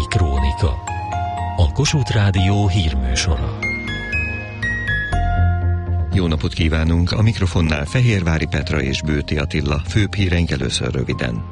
Krónika. A Kossuth Rádió hírműsora. Jó napot kívánunk! A mikrofonnál Fehérvári Petra és Bőti Attila. Főbb híreink először röviden.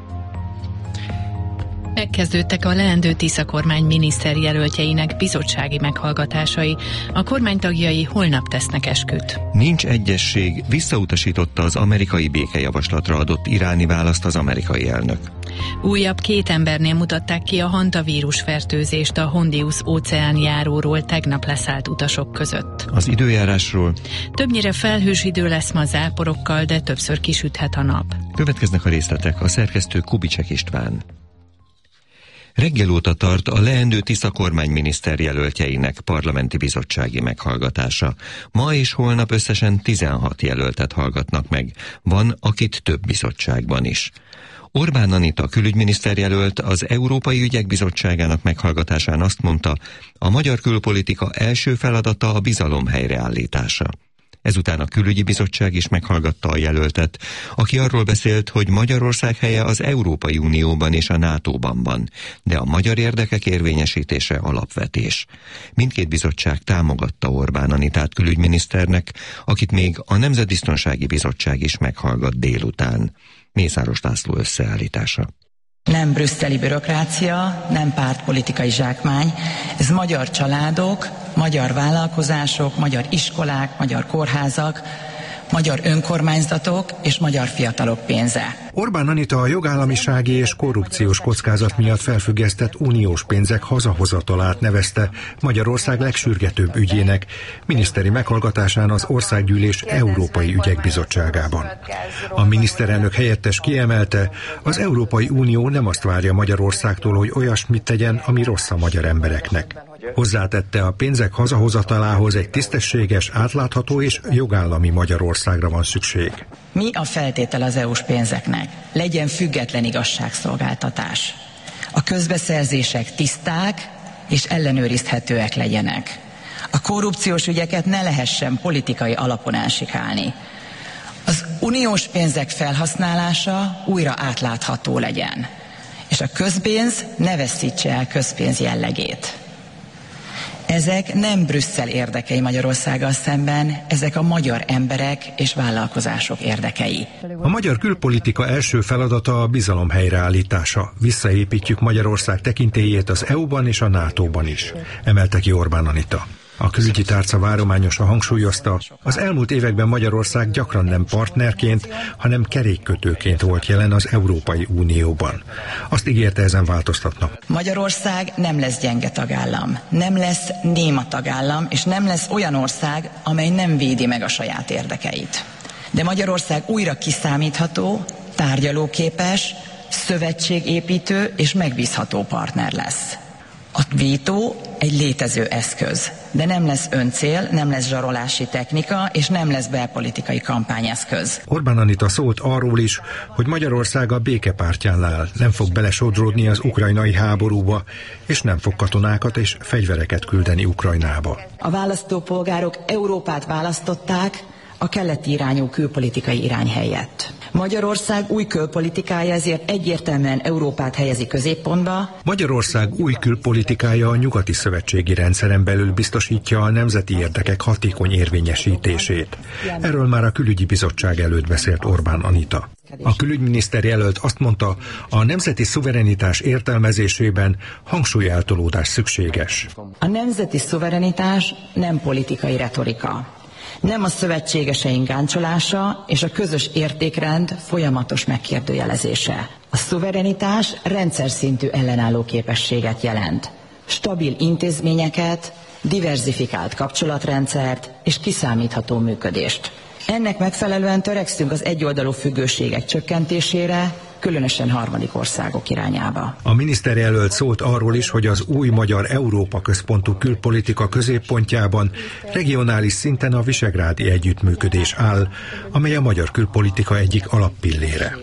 Megkezdődtek a leendő Tisza kormány miniszterjelöltjeinek bizottsági meghallgatásai. A kormány tagjai holnap tesznek esküt. Nincs egyesség, visszautasította az amerikai békejavaslatra adott iráni választ az amerikai elnök. Újabb 2 embernél mutatták ki a hantavírus fertőzést a Hondius óceánjáróról tegnap leszállt utasok között. Az időjárásról. Többnyire felhős idő lesz ma záporokkal, de többször kisüthet a nap. Következnek a részletek, a szerkesztő Kubicek István. Reggel óta tart a leendő Tisza kormány miniszterjelöltjeinek parlamenti bizottsági meghallgatása. Ma és holnap összesen 16 jelöltet hallgatnak meg. Van, akit több bizottságban is. Orbán Anita külügyminiszterjelölt az Európai Ügyek Bizottságának meghallgatásán azt mondta, a magyar külpolitika első feladata a bizalom helyreállítása. Ezután a külügyi bizottság is meghallgatta a jelöltet, aki arról beszélt, hogy Magyarország helye az Európai Unióban és a NATO-ban van, de a magyar érdekek érvényesítése alapvetés. Mindkét bizottság támogatta Orbán Anitát külügyminiszternek, akit még a Nemzetbiztonsági Bizottság is meghallgat délután. Mészáros László összeállítása. Nem brüsszeli bürokrácia, nem pártpolitikai zsákmány, ez magyar családok, magyar vállalkozások, magyar iskolák, magyar kórházak, magyar önkormányzatok és magyar fiatalok pénze. Orbán Anita a jogállamisági és korrupciós kockázat miatt felfüggesztett uniós pénzek hazahozatalát nevezte Magyarország legsürgetőbb ügyének miniszteri meghallgatásán az Országgyűlés Európai Ügyek Bizottságában. A miniszterelnök helyettes kiemelte, az Európai Unió nem azt várja Magyarországtól, hogy olyasmit tegyen, ami rossz a magyar embereknek. Hozzátette, a pénzek hazahozatalához egy tisztességes, átlátható és jogállami Magyarországra van szükség. Mi a feltétel az EU-s pénzeknek? Legyen független igazságszolgáltatás. A közbeszerzések tiszták és ellenőrizhetőek legyenek. A korrupciós ügyeket ne lehessen politikai alapon elsikálni. Az uniós pénzek felhasználása újra átlátható legyen. És a közpénz ne veszítse el közpénz jellegét. Ezek nem Brüsszel érdekei Magyarországgal szemben, ezek a magyar emberek és vállalkozások érdekei. A magyar külpolitika első feladata a bizalom helyreállítása. Visszaépítjük Magyarország tekintélyét az EU-ban és a NATO-ban is, emelte ki Orbán Anita. A külügyi tárca várományosan hangsúlyozta, az elmúlt években Magyarország gyakran nem partnerként, hanem kerékkötőként volt jelen az Európai Unióban. Azt ígérte, ezen változtatnak. Magyarország nem lesz gyenge tagállam, nem lesz néma tagállam, és nem lesz olyan ország, amely nem védi meg a saját érdekeit. De Magyarország újra kiszámítható, tárgyalóképes, szövetségépítő és megbízható partner lesz. A vétó egy létező eszköz, de nem lesz öncél, nem lesz zsarolási technika, és nem lesz belpolitikai kampányeszköz. Orbán Anita szólt arról is, hogy Magyarország a békepártján áll, nem fog belesodródni az ukrajnai háborúba, és nem fog katonákat és fegyvereket küldeni Ukrajnába. A választópolgárok Európát választották a keleti irányú külpolitikai irány helyett. Magyarország új külpolitikája ezért egyértelműen Európát helyezi középpontba. Magyarország új külpolitikája a nyugati szövetségi rendszeren belül biztosítja a nemzeti érdekek hatékony érvényesítését. Erről már a külügyi bizottság előtt beszélt Orbán Anita. A külügyminiszter jelölt azt mondta, a nemzeti szuverenitás értelmezésében hangsúlyeltolódás szükséges. A nemzeti szuverenitás nem politikai retorika. Nem a szövetségeseink gáncsolása és a közös értékrend folyamatos megkérdőjelezése. A szuverenitás rendszer szintű ellenálló képességet jelent. Stabil intézményeket, diverzifikált kapcsolatrendszert és kiszámítható működést. Ennek megfelelően törekszünk az egyoldalú függőségek csökkentésére, különösen harmadik országok irányába. A miniszterjelölt szólt arról is, hogy az új magyar Európa központú külpolitika középpontjában regionális szinten a visegrádi együttműködés áll, amely a magyar külpolitika egyik alappillére.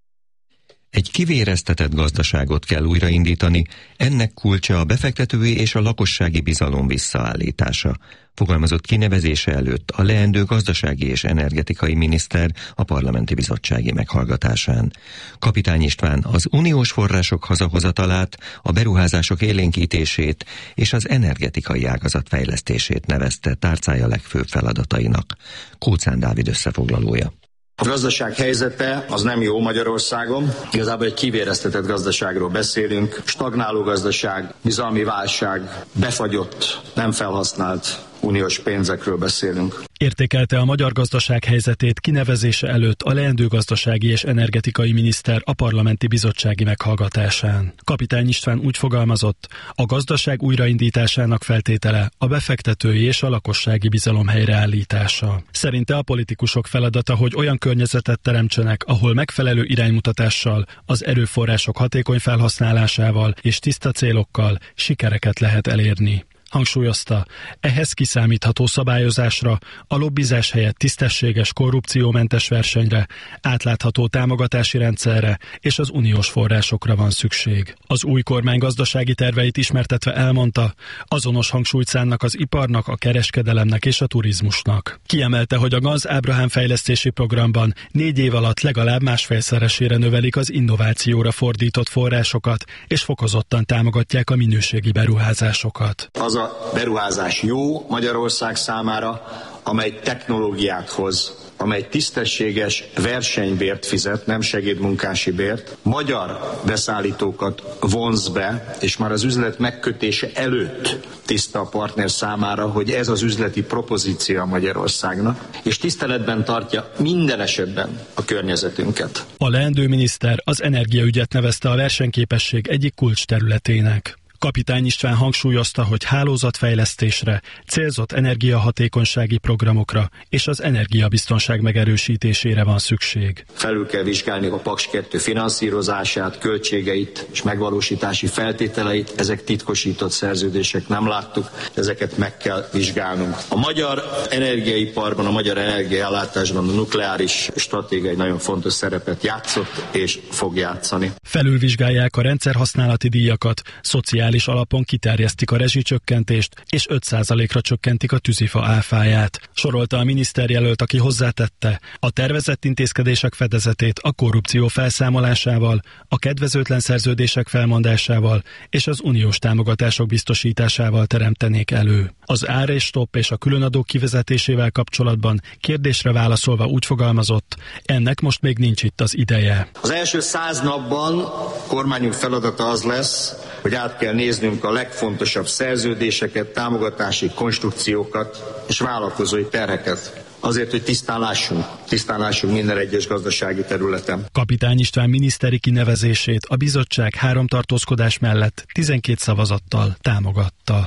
Egy kivéreztetett gazdaságot kell újraindítani, ennek kulcsa a befektetői és a lakossági bizalom visszaállítása. fogalmazott kinevezése előtt a leendő gazdasági és energetikai miniszter a parlamenti bizottsági meghallgatásán. Kapitány István az uniós források hazahozatalát, a beruházások élénkítését és az energetikai ágazat fejlesztését nevezte tárcája legfőbb feladatainak. Kóczán Dávid összefoglalója. A gazdaság helyzete az nem jó Magyarországon. Igazából egy kivéreztetett gazdaságról beszélünk. Stagnáló gazdaság, bizalmi válság, befagyott, nem felhasznált uniós pénzekről beszélünk. Értékelte a magyar gazdaság helyzetét kinevezése előtt a leendő gazdasági és energetikai miniszter a parlamenti bizottsági meghallgatásán. Kapitány István úgy fogalmazott, a gazdaság újraindításának feltétele a befektetői és a lakossági bizalom helyreállítása. Szerinte a politikusok feladata, hogy olyan környezetet teremtsenek, ahol megfelelő iránymutatással, az erőforrások hatékony felhasználásával és tiszta célokkal sikereket lehet elérni. Hangsúlyozta, ehhez kiszámítható szabályozásra, a lobbizás helyett tisztességes, korrupciómentes versenyre, átlátható támogatási rendszerre és az uniós forrásokra van szükség. Az új kormány gazdasági terveit ismertetve elmondta, azonos hangsúlyt szánnak az iparnak, a kereskedelemnek és a turizmusnak. Kiemelte, hogy a Ganz Ábrahám fejlesztési programban 4 év alatt legalább 1,5-szeresére növelik az innovációra fordított forrásokat, és fokozottan támogatják a minőségi beruházásokat. Az a beruházás jó Magyarország számára, amely technológiát hoz, amely tisztességes versenybért fizet, nem segédmunkási bért, magyar beszállítókat vonz be, és már az üzlet megkötése előtt tiszta a partner számára, hogy ez az üzleti propozíció Magyarországnak, és tiszteletben tartja minden esetben a környezetünket. A leendő miniszter az energiaügyet nevezte a versenyképesség egyik kulcsterületének. Kapitány István hangsúlyozta, hogy hálózatfejlesztésre, célzott energiahatékonysági programokra és az energiabiztonság megerősítésére van szükség. Felül kell vizsgálni a Paks 2 finanszírozását, költségeit és megvalósítási feltételeit. Ezek titkosított szerződések, nem láttuk, ezeket meg kell vizsgálnunk. A magyar energiaiparban, a magyar energiaellátásban a nukleáris stratégia egy nagyon fontos szerepet játszott és fog játszani. Felülvizsgálják a rendszerhasználati díjakat, szociális alapon kiterjesztik a rezsicsökkentést, és 5%-ra csökkentik a tűzifa áfáját. Sorolta a miniszterjelölt, aki hozzátette, a tervezett intézkedések fedezetét a korrupció felszámolásával, a kedvezőtlen szerződések felmondásával és az uniós támogatások biztosításával teremtenék elő. Az ár és stop és a különadók kivezetésével kapcsolatban kérdésre válaszolva úgy fogalmazott, ennek most még nincs itt az ideje. Az első 100 napban kormányunk feladata az lesz, hogy át kell néznünk a legfontosabb szerződéseket, támogatási konstrukciókat és vállalkozói terheket. Azért, hogy tisztán lássunk minden egyes gazdasági területen. Kapitány István miniszteri kinevezését a bizottság 3 tartózkodás mellett 12 szavazattal támogatta.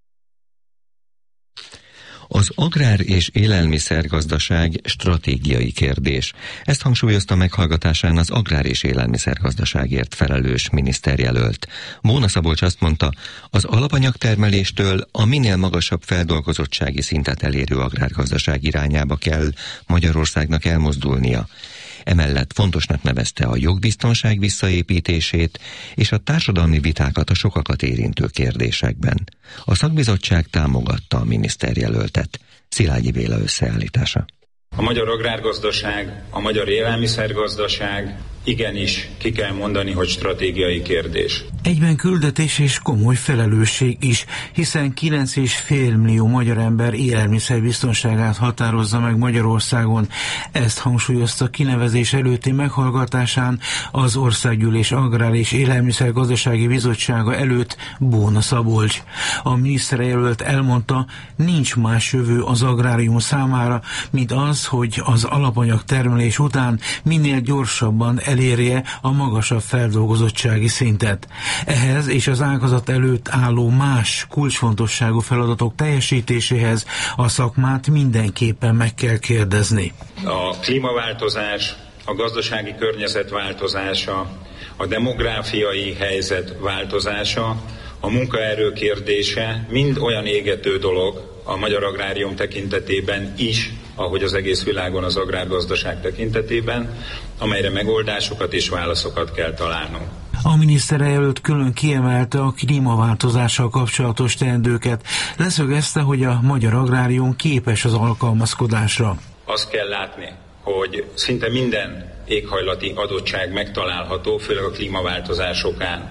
Az agrár- és élelmiszergazdaság stratégiai kérdés. Ezt hangsúlyozta meghallgatásán az agrár- és élelmiszergazdaságért felelős miniszterjelölt. Bóna Szabolcs azt mondta, az alapanyagtermeléstől a minél magasabb feldolgozottsági szintet elérő agrárgazdaság irányába kell Magyarországnak elmozdulnia. Emellett fontosnak nevezte a jogbiztonság visszaépítését és a társadalmi vitákat a sokakat érintő kérdésekben. A szakbizottság támogatta a miniszterjelöltet. Szilágyi Béla összeállítása. A magyar agrárgazdaság, a magyar élelmiszergazdaság igenis ki kell mondani, hogy stratégiai kérdés. Egyben küldetés és komoly felelősség is, hiszen 9,5 millió magyar ember élelmiszerbiztonságát határozza meg Magyarországon. Ezt hangsúlyozta kinevezés előtti meghallgatásán az Országgyűlés Agrár- és Élelmiszergazdasági Bizottsága előtt Bóna Szabolcs. A miniszterjelölt elmondta, nincs más jövő az agrárium számára, mint az, hogy az alapanyag termelés után minél gyorsabban elérje a magasabb feldolgozottsági szintet. Ehhez és az ágazat előtt álló más kulcsfontosságú feladatok teljesítéséhez a szakmát mindenképpen meg kell kérdezni. A klímaváltozás, a gazdasági környezet változása, a demográfiai helyzet változása, a munkaerő kérdése mind olyan égető dolog a magyar agrárium tekintetében is, ahogy az egész világon az agrárgazdaság tekintetében, amelyre megoldásokat és válaszokat kell találnunk. A miniszterjelölt külön kiemelte a klímaváltozással kapcsolatos teendőket. Leszögezte, hogy a magyar agrárium képes az alkalmazkodásra. Azt kell látni, hogy szinte minden éghajlati adottság megtalálható, főleg a klímaváltozás okán.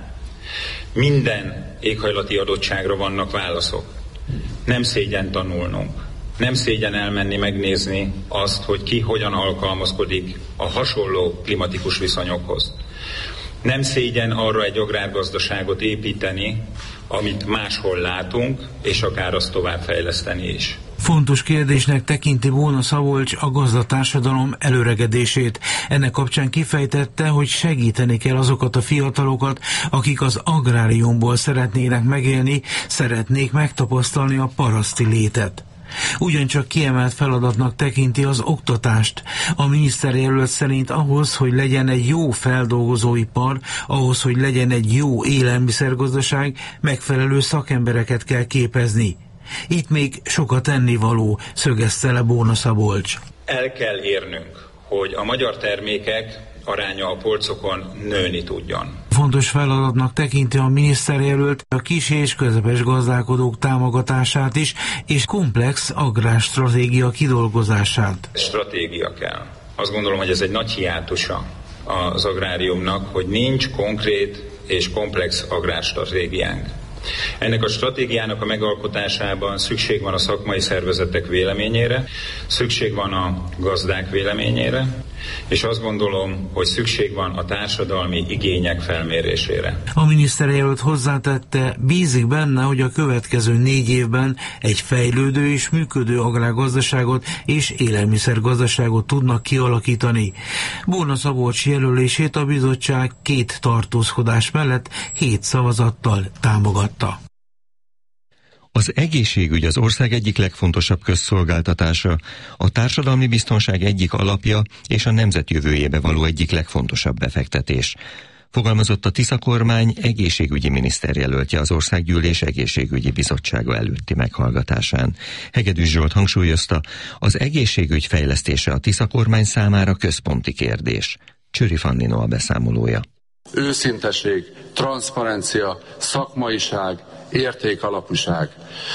Minden éghajlati adottságra vannak válaszok. Nem szégyen tanulnunk. Nem szégyen elmenni megnézni azt, hogy ki hogyan alkalmazkodik a hasonló klimatikus viszonyokhoz. Nem szégyen arra egy agrárgazdaságot építeni, amit máshol látunk, és akár azt továbbfejleszteni is. Fontos kérdésnek tekinti Bóna Szabolcs a gazdatársadalom előregedését. Ennek kapcsán kifejtette, hogy segíteni kell azokat a fiatalokat, akik az agráriumból szeretnének megélni, szeretnék megtapasztalni a paraszti létet. Ugyancsak kiemelt feladatnak tekinti az oktatást. A miniszterjelölt szerint ahhoz, hogy legyen egy jó feldolgozóipar, ahhoz, hogy legyen egy jó élelmiszergazdaság, megfelelő szakembereket kell képezni. Itt még sokat tennivaló, szögezte le Bóna Szabolcs. El kell érnünk, hogy a magyar termékek aránya a polcokon nőni tudjon. Fontos feladatnak tekinti a miniszterjelölt a kis és közepes gazdálkodók támogatását is, és komplex agrárstratégia kidolgozását. Stratégia kell. Azt gondolom, hogy ez egy nagy hiátusa az agráriumnak, hogy nincs konkrét és komplex agrárstratégiánk. Ennek a stratégiának a megalkotásában szükség van a szakmai szervezetek véleményére, szükség van a gazdák véleményére, és azt gondolom, hogy szükség van a társadalmi igények felmérésére. A miniszterjelölt hozzátette, bízik benne, hogy a következő 4 évben egy fejlődő és működő agrárgazdaságot és élelmiszergazdaságot tudnak kialakítani. Bóna Szabolcs jelölését a bizottság 2 tartózkodás mellett 7 szavazattal támogatta. Az egészségügy az ország egyik legfontosabb közszolgáltatása, a társadalmi biztonság egyik alapja és a nemzet jövőjébe való egyik legfontosabb befektetés. Fogalmazott a Tisza kormány egészségügyi miniszterjelöltje az Országgyűlés egészségügyi bizottsága előtti meghallgatásán. Hegedűs Zsolt hangsúlyozta, az egészségügy fejlesztése a Tisza kormány számára központi kérdés. Csőri Fannino a beszámolója. Őszinteség, transzparencia, szakmaiság, értékalapúság,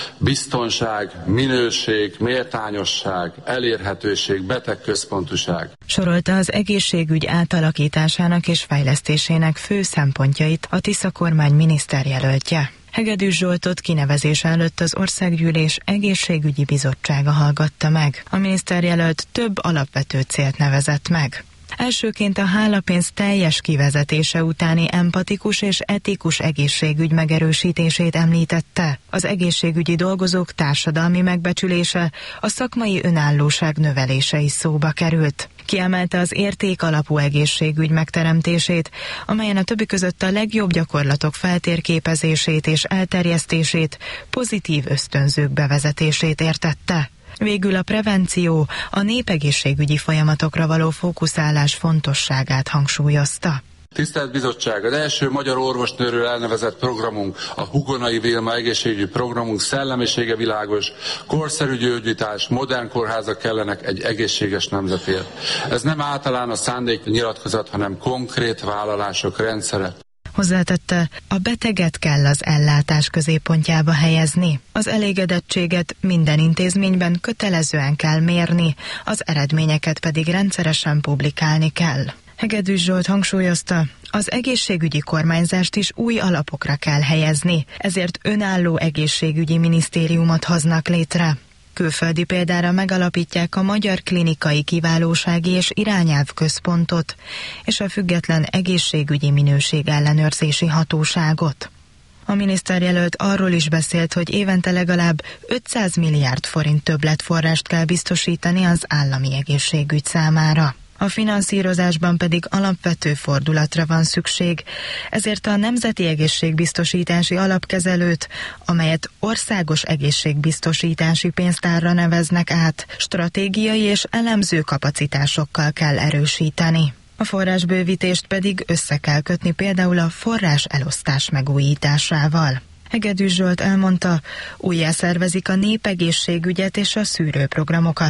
biztonság, minőség, méltányosság, elérhetőség, betegközpontúság. Sorolta az egészségügy átalakításának és fejlesztésének fő szempontjait a Tisza kormány miniszterjelöltje. Hegedűs Zsoltot kinevezése előtt az Országgyűlés egészségügyi bizottsága hallgatta meg. A miniszterjelölt több alapvető célt nevezett meg. Elsőként a hálapénz teljes kivezetése utáni empatikus és etikus egészségügy megerősítését említette. Az egészségügyi dolgozók társadalmi megbecsülése, a szakmai önállóság növelése is szóba került. Kiemelte az értékalapú egészségügy megteremtését, amelyen a többi között a legjobb gyakorlatok feltérképezését és elterjesztését, pozitív ösztönzők bevezetését értette. Végül a prevenció, a népegészségügyi folyamatokra való fókuszálás fontosságát hangsúlyozta. Tisztelt Bizottság! Az első magyar orvosnőről elnevezett programunk, a Hugonai Vilma egészségügyi programunk szellemisége világos, korszerű gyógyítás, modern kórházak kellenek egy egészséges nemzetért. Ez nem általános szándéknyilatkozat, hanem konkrét vállalások rendszere. Hozzátette, a beteget kell az ellátás középpontjába helyezni. Az elégedettséget minden intézményben kötelezően kell mérni, az eredményeket pedig rendszeresen publikálni kell. Hegedűs Zsolt hangsúlyozta, az egészségügyi kormányzást is új alapokra kell helyezni, ezért önálló egészségügyi minisztériumot hoznak létre. Külföldi példára megalapítják a Magyar Klinikai Kiválósági és Irányelv Központot és a Független Egészségügyi Minőségellenőrzési Hatóságot. A miniszterjelölt arról is beszélt, hogy évente legalább 500 milliárd forint többletforrást kell biztosítani az állami egészségügy számára. A finanszírozásban pedig alapvető fordulatra van szükség, ezért a Nemzeti Egészségbiztosítási Alapkezelőt, amelyet Országos Egészségbiztosítási Pénztárra neveznek át, stratégiai és elemző kapacitásokkal kell erősíteni. A forrásbővítést pedig össze kell kötni például a forrás elosztás megújításával. Hegedűs Zsolt elmondta, újjászervezik a népegészségügyet és a szűrőprogramokat.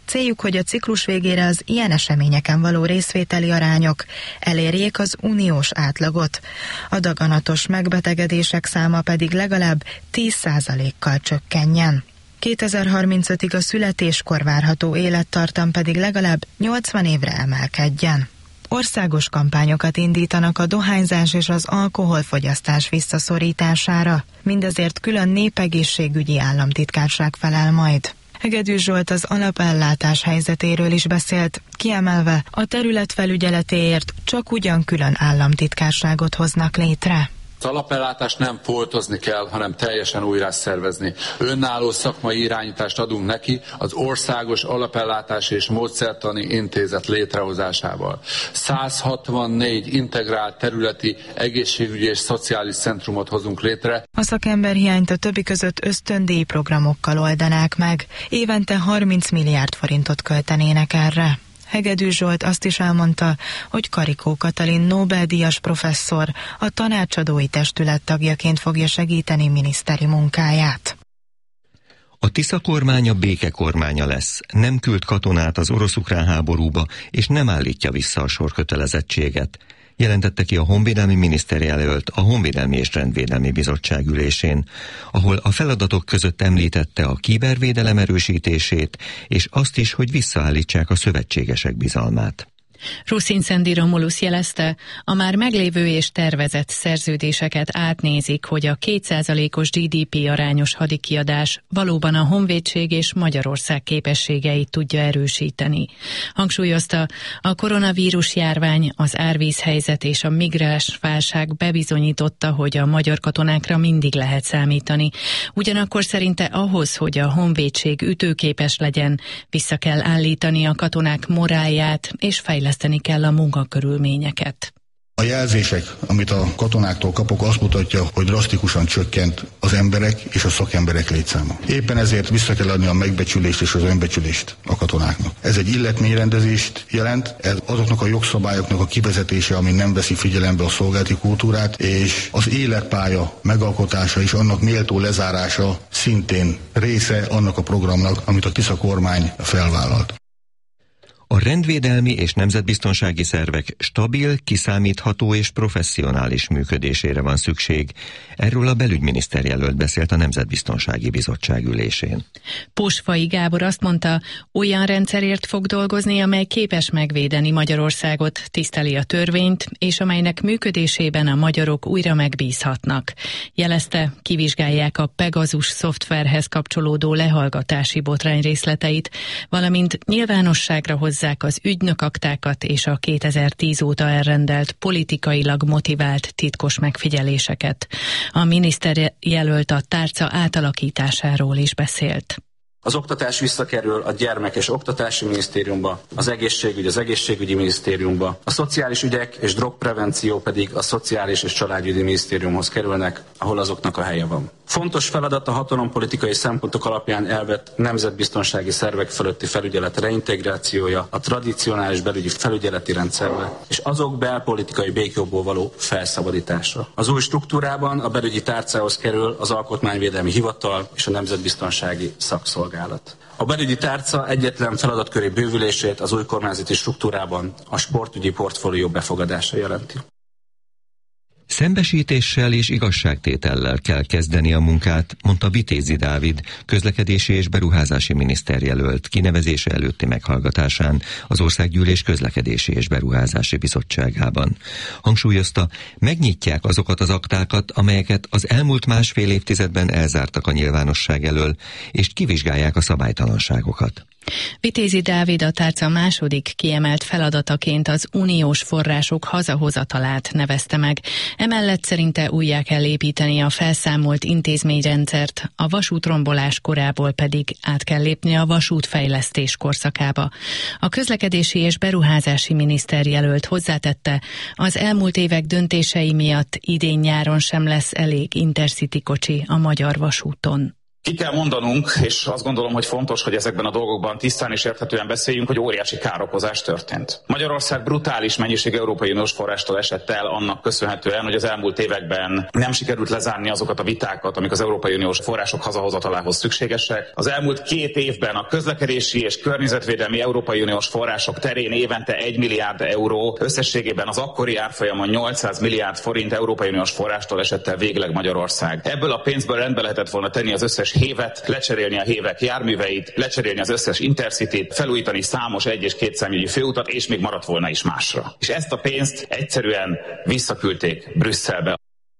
Céljuk, hogy a ciklus végére az ilyen eseményeken való részvételi arányok elérjék az uniós átlagot, a daganatos megbetegedések száma pedig legalább 10%-kal csökkenjen. 2035-ig a születéskor várható élettartam pedig legalább 80 évre emelkedjen. Országos kampányokat indítanak a dohányzás és az alkoholfogyasztás visszaszorítására, mindezért külön népegészségügyi államtitkárság felel majd. Hegedűs Zsolt az alapellátás helyzetéről is beszélt, kiemelve, a terület felügyeletéért csak ugyan külön államtitkárságot hoznak létre. Az alapellátást nem foltozni kell, hanem teljesen újra szervezni. Önálló szakmai irányítást adunk neki az Országos Alapellátási és Módszertani Intézet létrehozásával. 164 integrált területi egészségügyi és szociális centrumot hozunk létre. A szakemberhiányt a többi között ösztöndíj programokkal oldanák meg. Évente 30 milliárd forintot költenének erre. Hegedűs Zsolt azt is elmondta, hogy Karikó Katalin Nobel-díjas professzor a tanácsadói testület tagjaként fogja segíteni miniszteri munkáját. A Tisza kormánya békekormánya lesz, nem küld katonát az orosz-ukrán háborúba, és nem állítja vissza a sorkötelezettséget, jelentette ki a honvédelmi miniszterjelölt a Honvédelmi és Rendvédelmi Bizottság ülésén, ahol a feladatok között említette a kibervédelem erősítését, és azt is, hogy visszaállítsák a szövetségesek bizalmát. Ruszin Szendi Romulusz jelezte, a már meglévő és tervezett szerződéseket átnézik, hogy a 2%-os GDP arányos hadikiadás valóban a honvédség és Magyarország képességeit tudja erősíteni. Hangsúlyozta, a koronavírus járvány, az árvízhelyzet és a migráns válság bebizonyította, hogy a magyar katonákra mindig lehet számítani. Ugyanakkor szerinte ahhoz, hogy a honvédség ütőképes legyen, vissza kell állítani a katonák morálját és fejleszteni kell a munkakörülményeket. A jelzések, amit a katonáktól kapok, azt mutatja, hogy drasztikusan csökkent az emberek és a szakemberek létszáma. Éppen ezért vissza kell adni a megbecsülést és az önbecsülést a katonáknak. Ez egy illetményrendezést jelent, ez azoknak a jogszabályoknak a kivezetése, ami nem veszi figyelembe a szolgálati kultúrát, és az életpálya megalkotása és annak méltó lezárása szintén része annak a programnak, amit a Tisza kormány felvállalt. A rendvédelmi és nemzetbiztonsági szervek stabil, kiszámítható és professzionális működésére van szükség. Erről a belügyminiszter jelölt beszélt a Nemzetbiztonsági Bizottság ülésén. Posfai Gábor azt mondta, olyan rendszerért fog dolgozni, amely képes megvédeni Magyarországot, tiszteli a törvényt, és amelynek működésében a magyarok újra megbízhatnak. Jelezte, kivizsgálják a Pegasus szoftverhez kapcsolódó lehallgatási botrány részleteit, valamint nyilvánosságra hozzák az ügynökaktákat és a 2010 óta elrendelt politikailag motivált titkos megfigyeléseket. A miniszter jelölt a tárca átalakításáról is beszélt. Az oktatás visszakerül a Gyermek- és Oktatási Minisztériumba, az egészségügy az Egészségügyi Minisztériumba, a szociális ügyek és drogprevenció pedig a Szociális és Családügyi Minisztériumhoz kerülnek, ahol azoknak a helye van. Fontos feladat a hatalompolitikai szempontok alapján elvett nemzetbiztonsági szervek fölötti felügyelet reintegrációja a tradicionális belügyi felügyeleti rendszerbe, és azok belpolitikai békjogból való felszabadítása. Az új struktúrában a belügyi tárcához kerül az Alkotmányvédelmi Hivatal és a Nemzetbiztonsági Szakszolgálat. A belügyi tárca egyetlen feladatköri bővülését az új kormányzati struktúrában a sportügyi portfólió befogadása jelenti. Szembesítéssel és igazságtétellel kell kezdeni a munkát, mondta Vitézi Dávid, közlekedési és beruházási miniszterjelölt kinevezése előtti meghallgatásán az Országgyűlés Közlekedési és Beruházási Bizottságában. Hangsúlyozta, megnyitják azokat az aktákat, amelyeket az elmúlt másfél évtizedben elzártak a nyilvánosság elől, és kivizsgálják a szabálytalanságokat. Vitézi Dávid a tárca második kiemelt feladataként az uniós források hazahozatalát nevezte meg. Emellett szerinte újjá kell építeni a felszámolt intézményrendszert, a vasútrombolás korából pedig át kell lépni a vasútfejlesztés korszakába. A közlekedési és beruházási miniszter jelölt hozzátette, az elmúlt évek döntései miatt idén nyáron sem lesz elég Intercity kocsi a magyar vasúton. Ki kell mondanunk, és azt gondolom, hogy fontos, hogy ezekben a dolgokban tisztán és érthetően beszéljünk, hogy óriási károkozás történt. Magyarország brutális mennyiség Európai Uniós forrástól esett el annak köszönhetően, hogy az elmúlt években nem sikerült lezárni azokat a vitákat, amik az Európai Uniós források hazahozatalához szükségesek. Az elmúlt 2 évben a közlekedési és környezetvédelmi Európai Uniós források terén évente 1 milliárd euró, összességében az akkori árfolyamon 800 milliárd forint Európai Uniós forrástól esett el végleg Magyarország. Ebből a pénzből rendbe lehetett volna tenni az összes hévet, lecserélni a hévek járműveit, lecserélni az összes Intercityt, felújítani számos 1- és 2 számjegyű főutat, és még maradt volna is másra. És ezt a pénzt egyszerűen visszaküldték Brüsszelbe.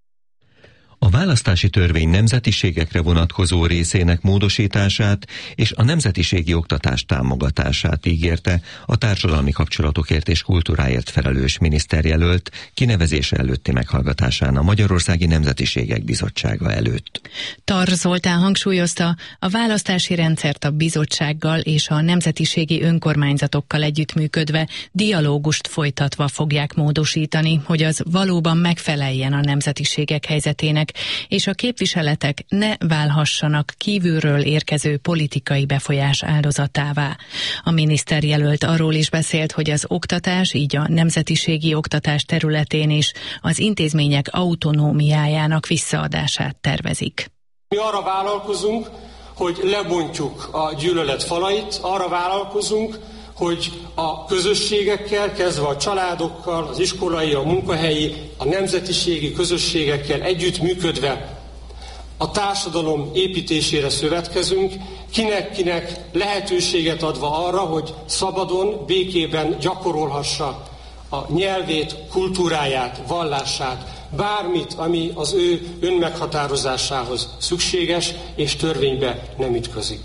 A választási törvény nemzetiségekre vonatkozó részének módosítását és a nemzetiségi oktatás támogatását ígérte a társadalmi kapcsolatokért és kultúráért felelős miniszterjelölt kinevezése előtti meghallgatásán a Magyarországi Nemzetiségek Bizottsága előtt. Tar Zoltán hangsúlyozta, a választási rendszert a bizottsággal és a nemzetiségi önkormányzatokkal együttműködve, dialógust folytatva fogják módosítani, hogy az valóban megfeleljen a nemzetiségek helyzetének, és a képviseletek ne válhassanak kívülről érkező politikai befolyás áldozatává. A miniszterjelölt arról is beszélt, hogy az oktatás, így a nemzetiségi oktatás területén is az intézmények autonómiájának visszaadását tervezik. Mi arra vállalkozunk, hogy lebontjuk a gyűlölet falait, arra vállalkozunk, hogy a közösségekkel, kezdve a családokkal, az iskolai, a munkahelyi, a nemzetiségi közösségekkel együttműködve a társadalom építésére szövetkezünk, kinek-kinek lehetőséget adva arra, hogy szabadon, békében gyakorolhassa a nyelvét, kultúráját, vallását, bármit, ami az ő önmeghatározásához szükséges és törvénybe nem ütközik.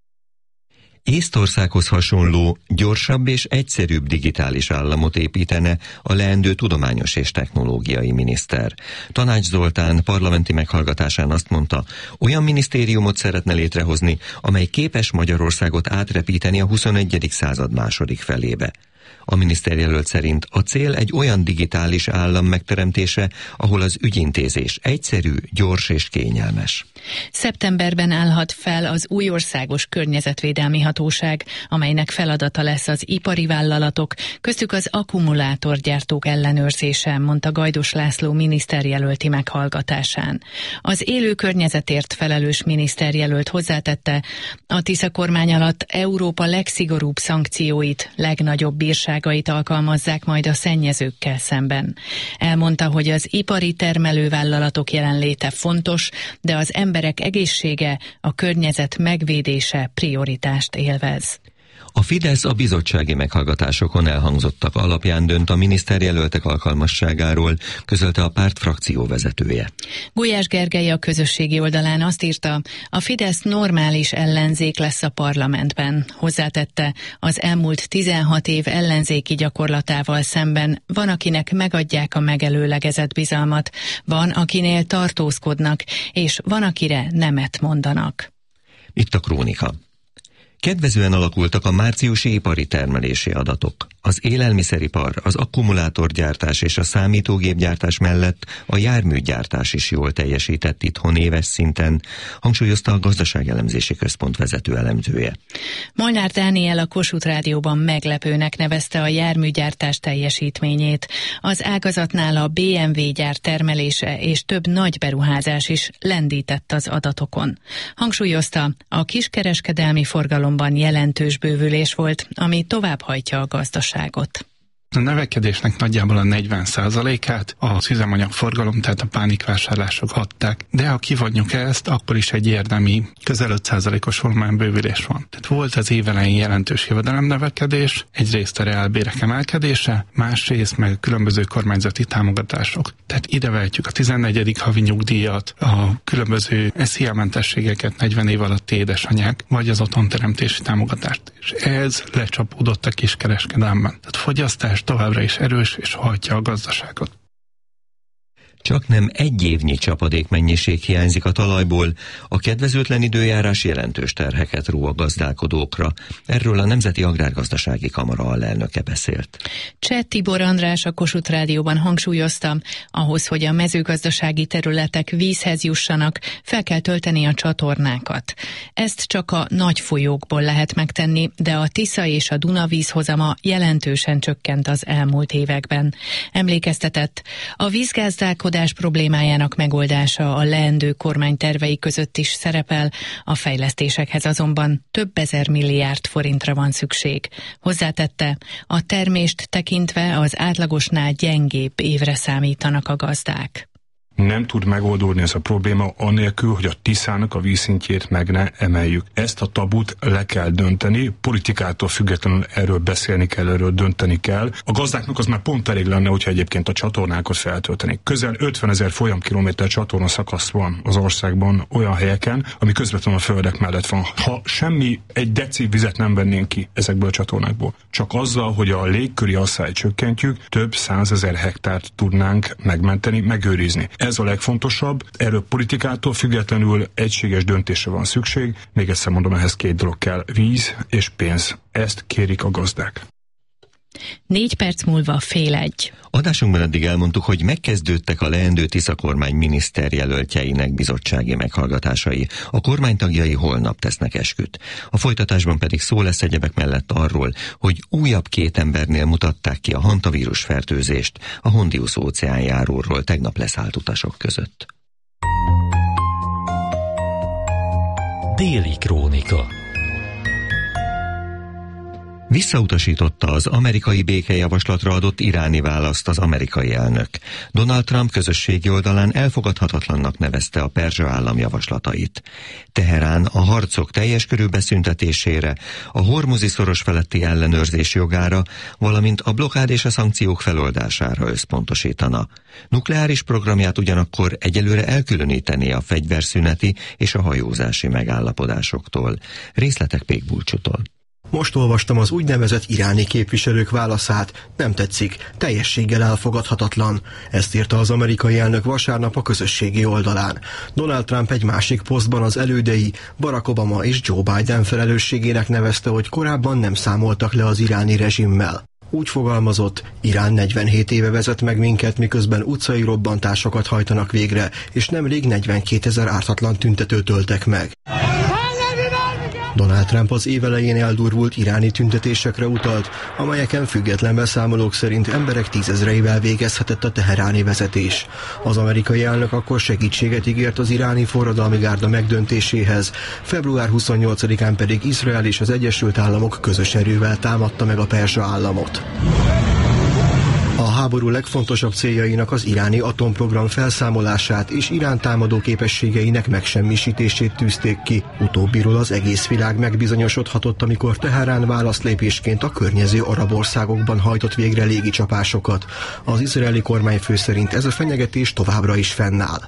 Észtországhoz hasonló, gyorsabb és egyszerűbb digitális államot építene a leendő tudományos és technológiai miniszter. Tanács Zoltán parlamenti meghallgatásán azt mondta, olyan minisztériumot szeretne létrehozni, amely képes Magyarországot átrepíteni a 21. század második felébe. A miniszterjelölt szerint a cél egy olyan digitális állam megteremtése, ahol az ügyintézés egyszerű, gyors és kényelmes. Szeptemberben állhat fel az új országos környezetvédelmi hatóság, amelynek feladata lesz az ipari vállalatok, köztük az akkumulátorgyártók ellenőrzése, mondta Gajdos László miniszterjelölti meghallgatásán. Az élő környezetért felelős miniszterjelölt hozzátette, a Tisza kormány alatt Európa legszigorúbb szankcióit, legnagyobb bírságait alkalmazzák majd a szennyezőkkel szemben. Elmondta, hogy az ipari termelővállalatok jelenléte fontos, de az emberek egészsége, a környezet megvédése prioritást élvez. A Fidesz a bizottsági meghallgatásokon elhangzottak alapján dönt a miniszterjelöltek alkalmasságáról, közölte a párt frakcióvezetője. Gulyás Gergely a közösségi oldalán azt írta, a Fidesz normális ellenzék lesz a parlamentben. Hozzátette, az elmúlt 16 év ellenzéki gyakorlatával szemben van, akinek megadják a megelőlegezett bizalmat, van, akinél tartózkodnak, és van, akire nemet mondanak. Itt a krónika. Kedvezően alakultak a márciusi ipari termelési adatok. Az élelmiszeripar, az akkumulátorgyártás és a számítógépgyártás mellett a járműgyártás is jól teljesített itthon éves szinten, hangsúlyozta a Gazdaságelemzési Központ vezető elemzője. Molnár Dániel a Kossuth Rádióban meglepőnek nevezte a járműgyártás teljesítményét. Az ágazatnál a BMW gyár termelése és több nagy beruházás is lendített az adatokon. Hangsúlyozta, a kiskereskedelmi forgalomban jelentős bővülés volt, ami továbbhajtja a gazdaságot. A növekedésnek nagyjából a 40%-át az üzemanyagforgalom, tehát a pánikvásárlások adták. De ha kivonjuk ezt, akkor is egy érdemi közel 5%-os volumánbővülés van. Tehát volt az évelején jelentős jövedelemnövekedés, egyrészt a reálbérek emelkedése, másrészt meg különböző kormányzati támogatások. Tehát ide vehetjük a 14. havi nyugdíjat, a különböző SZIA-mentességeket, 40 év alatt édesanyák, vagy az otthonteremtési támogatást. És ez lecsapódott a kiskereskedelemben. Tehát fogyasztás továbbra is erős és hajtja a gazdaságot. Csak nem egy évnyi csapadékmennyiség hiányzik a talajból, a kedvezőtlen időjárás jelentős terheket ró a gazdálkodókra. Erről a Nemzeti Agrárgazdasági Kamara alelnöke beszélt. Cseh Tibor András a Kossuth Rádióban hangsúlyozta, ahhoz, hogy a mezőgazdasági területek vízhez jussanak, fel kell tölteni a csatornákat. Ezt csak a nagy folyókból lehet megtenni, de a Tisza és a Duna vízhozama jelentősen csökkent az elmúlt években. Emlékeztetett, a vízgazdálkodás problémájának megoldása a leendő kormány tervei között is szerepel, a fejlesztésekhez azonban több ezer milliárd forintra van szükség. Hozzátette, a termést tekintve az átlagosnál gyengébb évre számítanak a gazdák. Nem tud megoldódni ez a probléma annélkül, hogy a Tiszának a vízszintjét meg ne emeljük. Ezt a tabut le kell dönteni, politikától függetlenül erről beszélni kell, erről dönteni kell. A gazdáknak az már pont elég lenne, hogyha egyébként a csatornákat feltöltenék. Közel 50 000 folyamkilométer csatorna szakasz van az országban olyan helyeken, ami közvetlenül a földek mellett van. Ha egy deci vizet nem vennénk ki ezekből a csatornákból, csak azzal, hogy a légköri asszályt csökkentjük, több 100 000 hektárt tudnánk megmenteni, megőrizni. Ez a legfontosabb, erről politikától függetlenül egységes döntésre van szükség. Még egyszer mondom, ehhez 2 dolog kell, víz és pénz. Ezt kérik a gazdák. 4 perc múlva 12:30. Adásunkban eddig elmondtuk, hogy megkezdődtek a leendő Tisza kormány miniszterjelöltjeinek bizottsági meghallgatásai. A kormány tagjai holnap tesznek esküt. A folytatásban pedig szó lesz egyebek mellett arról, hogy újabb 2 embernél mutatták ki a hantavírus fertőzést a Hondius óceánjáróról tegnap leszállt utasok között. Déli krónika. Visszautasította az amerikai békejavaslatra adott iráni választ az amerikai elnök. Donald Trump közösségi oldalán elfogadhatatlannak nevezte a perzsa állam javaslatait. Teherán a harcok teljes körű beszüntetésére, a Hormuzi szoros feletti ellenőrzés jogára, valamint a blokád és a szankciók feloldására összpontosítana. Nukleáris programját ugyanakkor egyelőre elkülöníteni a fegyverszüneti és a hajózási megállapodásoktól. Részletek Pék Bulcsútól. Most olvastam az úgynevezett iráni képviselők válaszát, nem tetszik, teljességgel elfogadhatatlan. Ezt írta az amerikai elnök vasárnap a közösségi oldalán. Donald Trump egy másik posztban az elődei, Barack Obama és Joe Biden felelősségének nevezte, hogy korábban nem számoltak le az iráni rezsimmel. Úgy fogalmazott, Irán 47 éve vezet meg minket, miközben utcai robbantásokat hajtanak végre, és nemrég 42 000 ártatlan tüntetőt öltek meg. Donald Trump az év elején eldurvult iráni tüntetésekre utalt, amelyeken független beszámolók szerint emberek 10 000-eivel végezhetett a teheráni vezetés. Az amerikai elnök akkor segítséget ígért az iráni forradalmi gárda megdöntéséhez, február 28-án pedig Izrael és az Egyesült Államok közös erővel támadta meg a perzsa államot. A háború legfontosabb céljainak az iráni atomprogram felszámolását és Irán támadó képességeinek megsemmisítését tűzték ki. Utóbbiról az egész világ megbizonyosodhatott, amikor Teherán válaszlépésként a környező arab országokban hajtott végre légicsapásokat. Az izraeli kormányfő szerint ez a fenyegetés továbbra is fennáll.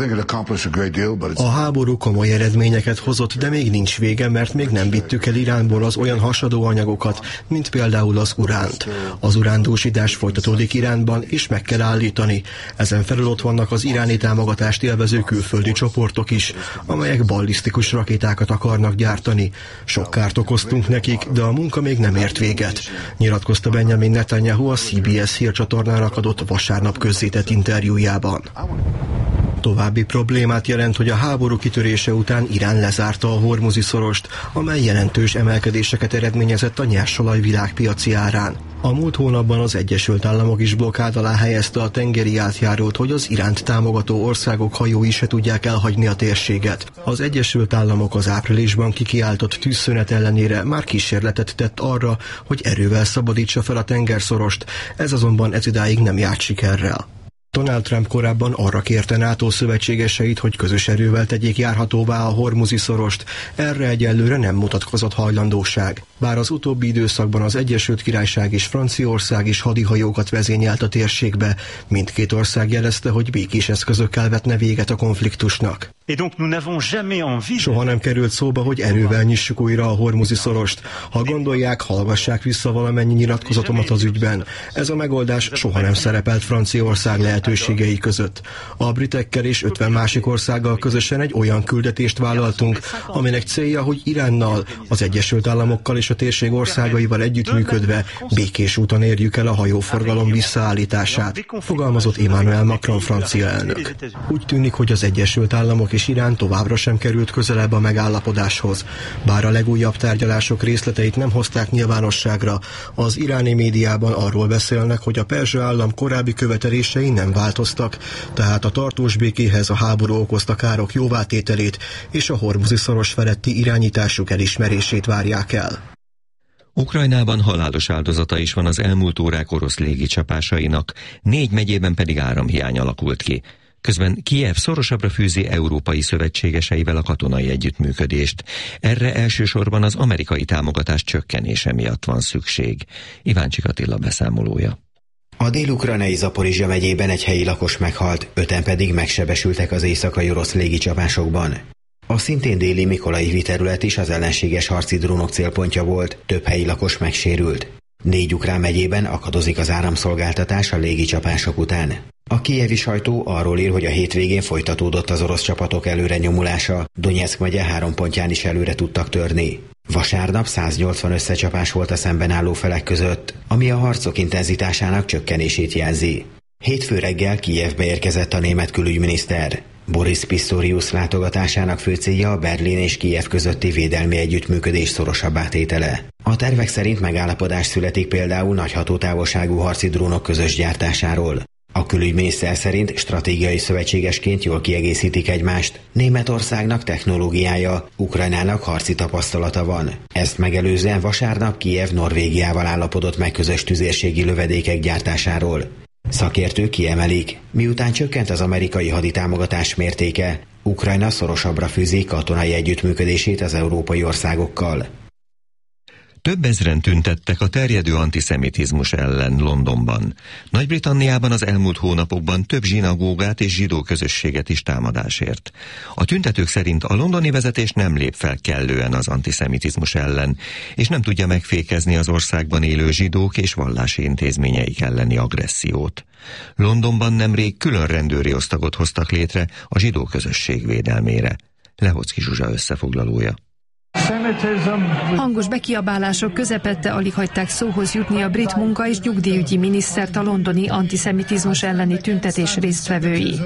A háború komoly eredményeket hozott, de még nincs vége, mert még nem vittük el Iránból az olyan hasadó anyagokat, mint például az uránt. Az urándúsítás folytatódik Iránban, és meg kell állítani. Ezen felül ott vannak az iráni támogatást élvező külföldi csoportok is, amelyek ballisztikus rakétákat akarnak gyártani. Sok kárt okoztunk nekik, de a munka még nem ért véget, nyilatkozta Benjamin Netanyahu a CBS hírcsatornának adott vasárnap közzétett interjújában. További problémát jelent, hogy a háború kitörése után Irán lezárta a Hormuzi szorost, amely jelentős emelkedéseket eredményezett a nyersolaj világpiaci árán. A múlt hónapban az Egyesült Államok is blokkád alá helyezte a tengeri átjárót, hogy az Iránt támogató országok hajói se tudják elhagyni a térséget. Az Egyesült Államok az áprilisban kikiáltott tűzszünet ellenére már kísérletet tett arra, hogy erővel szabadítsa fel a tengerszorost, ez azonban ezidáig nem járt sikerrel. Donald Trump korábban arra kérte NATO szövetségeseit, hogy közös erővel tegyék járhatóvá a Hormuzi szorost. Erre egyelőre nem mutatkozott hajlandóság. Bár az utóbbi időszakban az Egyesült Királyság és Franciaország is hadihajókat vezényelt a térségbe, mindkét ország jelezte, hogy békés eszközökkel vetne véget a konfliktusnak. Soha nem került szóba, hogy erővel nyissuk újra a Hormuzi szorost. Ha gondolják, hallgassák vissza valamennyi nyilatkozatomat az ügyben. Ez a megoldás soha nem szerepelt Franciaország lehetőségében. lehetőségei között. A britekkel és 50 másik országgal közösen egy olyan küldetést vállaltunk, aminek célja, hogy Iránnal, az Egyesült Államokkal és a térség országaival együttműködve békés úton érjük el a hajóforgalom visszaállítását, fogalmazott Emmanuel Macron francia elnök. Úgy tűnik, hogy az Egyesült Államok és Irán továbbra sem került közelebb a megállapodáshoz. Bár a legújabb tárgyalások részleteit nem hozták nyilvánosságra, az iráni médiában arról beszélnek, hogy a perzsa állam korábbi követelései nem változtak, tehát a tartós békéhez a háború okozta károk jóvátételét és a Hormuzi szoros feletti irányításuk elismerését várják el. Ukrajnában halálos áldozata is van az elmúlt órák orosz légicsapásainak, 4 megyében pedig áramhiány alakult ki. Közben Kijev szorosabbra fűzi európai szövetségeseivel a katonai együttműködést. Erre elsősorban az amerikai támogatás csökkenése miatt van szükség. Iváncsik Attila beszámolója. A dél-ukrajnai Zaporizsja megyében egy helyi lakos meghalt, 5-en pedig megsebesültek az éjszakai orosz légicsapásokban. A szintén déli Mikolaivi terület is az ellenséges harci drónok célpontja volt, több helyi lakos megsérült. 4 ukrán megyében akadozik az áramszolgáltatás a légicsapások után. A kijevi sajtó arról ír, hogy a hétvégén folytatódott az orosz csapatok előre nyomulása, Donyeck megye 3 pontján is előre tudtak törni. Vasárnap 180 összecsapás volt a szemben álló felek között, ami a harcok intenzitásának csökkenését jelzi. Hétfő reggel Kijevbe érkezett a német külügyminiszter. Boris Pistorius látogatásának fő célja a Berlin és Kijev közötti védelmi együttműködés szorosabbá tétele. A tervek szerint megállapodás születik például nagy hatótávolságú harci drónok közös gyártásáról. A külügyminiszter szerint stratégiai szövetségesként jól kiegészítik egymást. Németországnak technológiája, Ukrajnának harci tapasztalata van. Ezt megelőzően vasárnap Kijev Norvégiával állapodott meg közös tüzérségi lövedékek gyártásáról. Szakértők kiemelik, miután csökkent az amerikai haditámogatás mértéke, Ukrajna szorosabbra fűzi katonai együttműködését az európai országokkal. Több ezren tüntettek a terjedő antiszemitizmus ellen Londonban. Nagy-Britanniában az elmúlt hónapokban több zsinagógát és zsidó közösséget is támadásért. A tüntetők szerint a londoni vezetés nem lép fel kellően az antiszemitizmus ellen, és nem tudja megfékezni az országban élő zsidók és vallási intézményeik elleni agressziót. Londonban nemrég külön rendőri osztagot hoztak létre a zsidó közösség védelmére. Lehocki Zsuzsa összefoglalója. Hangos bekiabálások közepette alig hagyták szóhoz jutni a brit munka- és nyugdíjügyi minisztert a londoni antiszemitizmus elleni tüntetés résztvevői.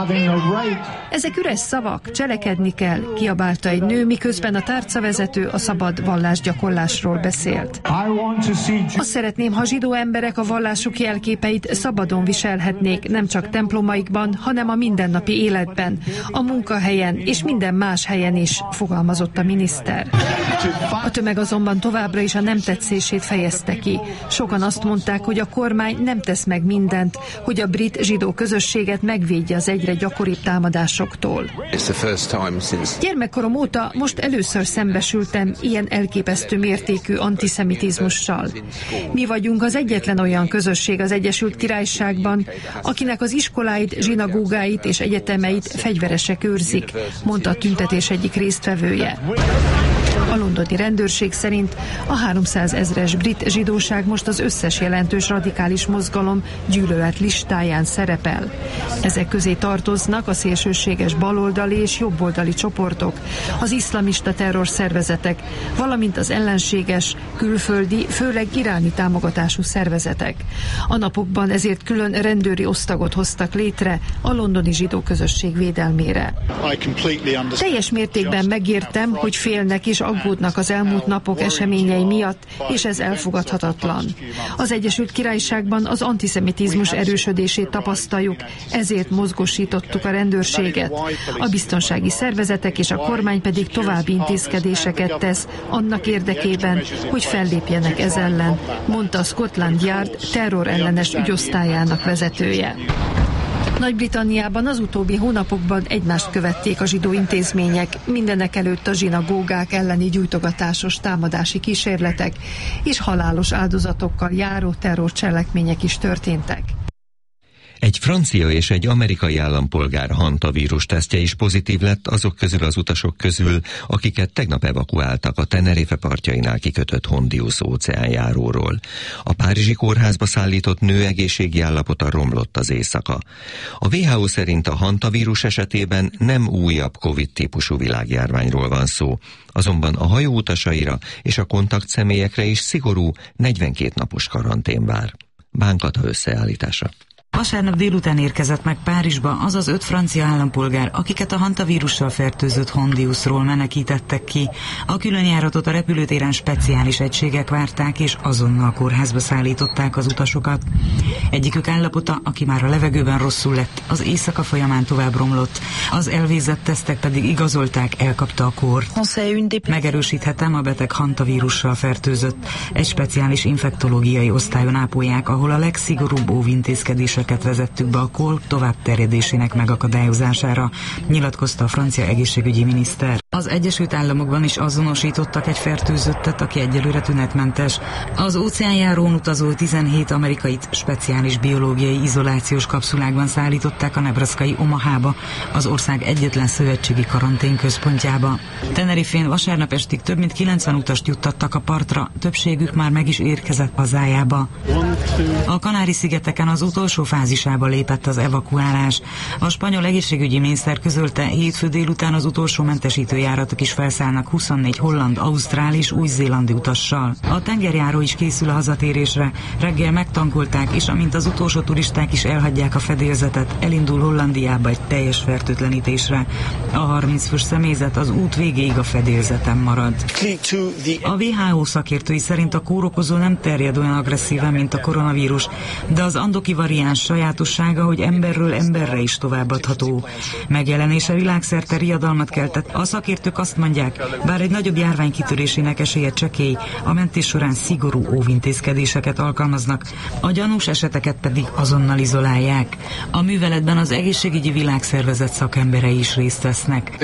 Ezek üres szavak, cselekedni kell, kiabálta egy nő, miközben a tárcavezető a szabad vallásgyakorlásról beszélt. Azt szeretném, ha zsidó emberek a vallásuk jelképeit szabadon viselhetnék, nem csak templomaikban, hanem a mindennapi életben, a munkahelyen és minden más helyen is, fogalmazott a miniszter. A tömeg azonban továbbra is a nem tetszését fejezte ki. Sokan azt mondták, hogy a kormány nem tesz meg mindent, hogy a brit zsidó közösséget megvédje az egyre gyakoribb támadásoktól. Gyermekkorom óta most először szembesültem ilyen elképesztő mértékű antiszemitizmussal. Mi vagyunk az egyetlen olyan közösség az Egyesült Királyságban, akinek az iskoláit, zsinagógáit és egyetemeit fegyveresek őrzik, mondta a tüntetés egyik résztvevője. A londoni rendőrség szerint a 300 000-es brit zsidóság most az összes jelentős radikális mozgalom gyűlölet listáján szerepel. Ezek közé tartoznak a szélsőséges baloldali és jobboldali csoportok, az iszlamista terrorszervezetek, valamint az ellenséges, külföldi, főleg iráni támogatású szervezetek. A napokban ezért külön rendőri osztagot hoztak létre a londoni zsidó közösség védelmére. Teljes mértékben megértem, hogy félnek és aggódnak az elmúlt napok eseményei miatt, és ez elfogadhatatlan. Az Egyesült Királyságban az antiszemitizmus erősödését tapasztaljuk, ezért mozgósítottuk a rendőrséget. A biztonsági szervezetek és a kormány pedig további intézkedéseket tesz annak érdekében, hogy fellépjenek ez ellen, mondta a Scotland Yard terrorellenes ügyosztályának vezetője. Nagy-Britanniában az utóbbi hónapokban egymást követték a zsidó intézmények, mindenekelőtt a zsinagógák elleni gyújtogatásos támadási kísérletek és halálos áldozatokkal járó terrorcselekmények is történtek. Egy francia és egy amerikai állampolgár hantavírus tesztje is pozitív lett azok közül az utasok közül, akiket tegnap evakuáltak a Tenerife partjainál kikötött Hondius óceánjáróról. A párizsi kórházba szállított nő egészségi állapota romlott az éjszaka. A WHO szerint a hantavírus esetében nem újabb Covid-típusú világjárványról van szó, azonban a hajó utasaira és a kontaktszemélyekre is szigorú 42 napos karantén vár. Bánkata összeállítása. Vasárnap délután érkezett meg Párizsba az az 5 francia állampolgár, akiket a hantavírussal fertőzött Hondiusról menekítettek ki. A különjáratot a repülőtéren speciális egységek várták, és azonnal kórházba szállították az utasokat. Egyikük állapota, aki már a levegőben rosszul lett, az éjszaka folyamán tovább romlott. Az elvégzett tesztek pedig igazolták, elkapta a kórt. Megerősíthetem, a beteg hantavírussal fertőzött. Egy speciális infektológiai osztályon ápolják, ahol a legszigorúbb óvintézkedések vezettük be a kór tovább terjedésének megakadályozására, nyilatkozta a francia egészségügyi miniszter. Az Egyesült Államokban is azonosítottak egy fertőzöttet, aki egyelőre tünetmentes. Az óceánjárón utazó 17 amerikait speciális biológiai izolációs kapszulákban szállították a nebraskai Omahába, az ország egyetlen szövetségi karanténközpontjába. Tenerifén vasárnap estig több mint 90 utast juttattak a partra, többségük már meg is érkezett hazájába. A Kanári-szigeteken az utolsó fázisába lépett az evakuálás. A spanyol egészségügyi miniszter közölte, hétfő délután az utolsó mentesítő járatok is felszállnak 24 holland, ausztrál és új-zélandi utassal. A tengerjáró is készül a hazatérésre. Reggel megtankolták, és amint az utolsó turisták is elhagyják a fedélzetet, elindul Hollandiába egy teljes fertőtlenítésre. A 30 fős személyzet az út végéig a fedélzeten marad. A WHO szakértői szerint a kórokozó nem terjed olyan agresszíven, mint a koronavírus, de az andoki variáns sajátossága, hogy emberről emberre is továbbadható. Megjelenése világszerte riadalmat keltett. A szakértők azt mondják, bár egy nagyobb járvány kitörésének esélye csekély, a mentés során szigorú óvintézkedéseket alkalmaznak, a gyanús eseteket pedig azonnal izolálják. A műveletben az egészségügyi világszervezet szakemberei is részt vesznek.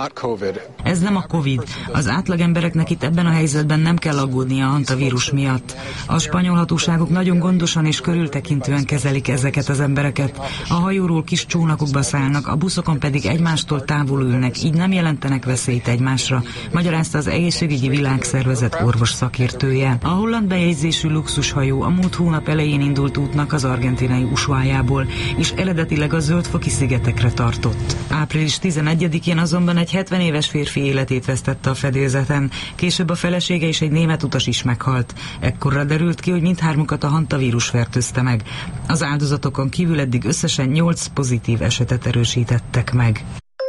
Ez nem a Covid. Az átlagembereknek itt ebben a helyzetben nem kell aggódnia a hantavírus miatt. A spanyol hatóságok nagyon gondosan és körültekintően kezelik ezeket az embereket. A hajóról kis csónakokba szállnak, a buszokon pedig egymástól távol ülnek, így nem jelentenek veszélyt egymásra, magyarázta az egészségügyi világszervezet orvos szakértője. A holland bejegyzésű luxushajó a múlt hónap elején indult útnak az argentinai Ushuaiából, és eredetileg a Zöld-foki szigetekre tartott. Április 11-én azonban egy 70 éves férfi életét vesztette a fedélzeten, később a felesége és egy német utas is meghalt. Ekkorra derült ki, hogy mindhármukat a hantavírus fertőzte meg. Az áldozatokon kívül eddig összesen 8 pozitív esetet erősítettek meg.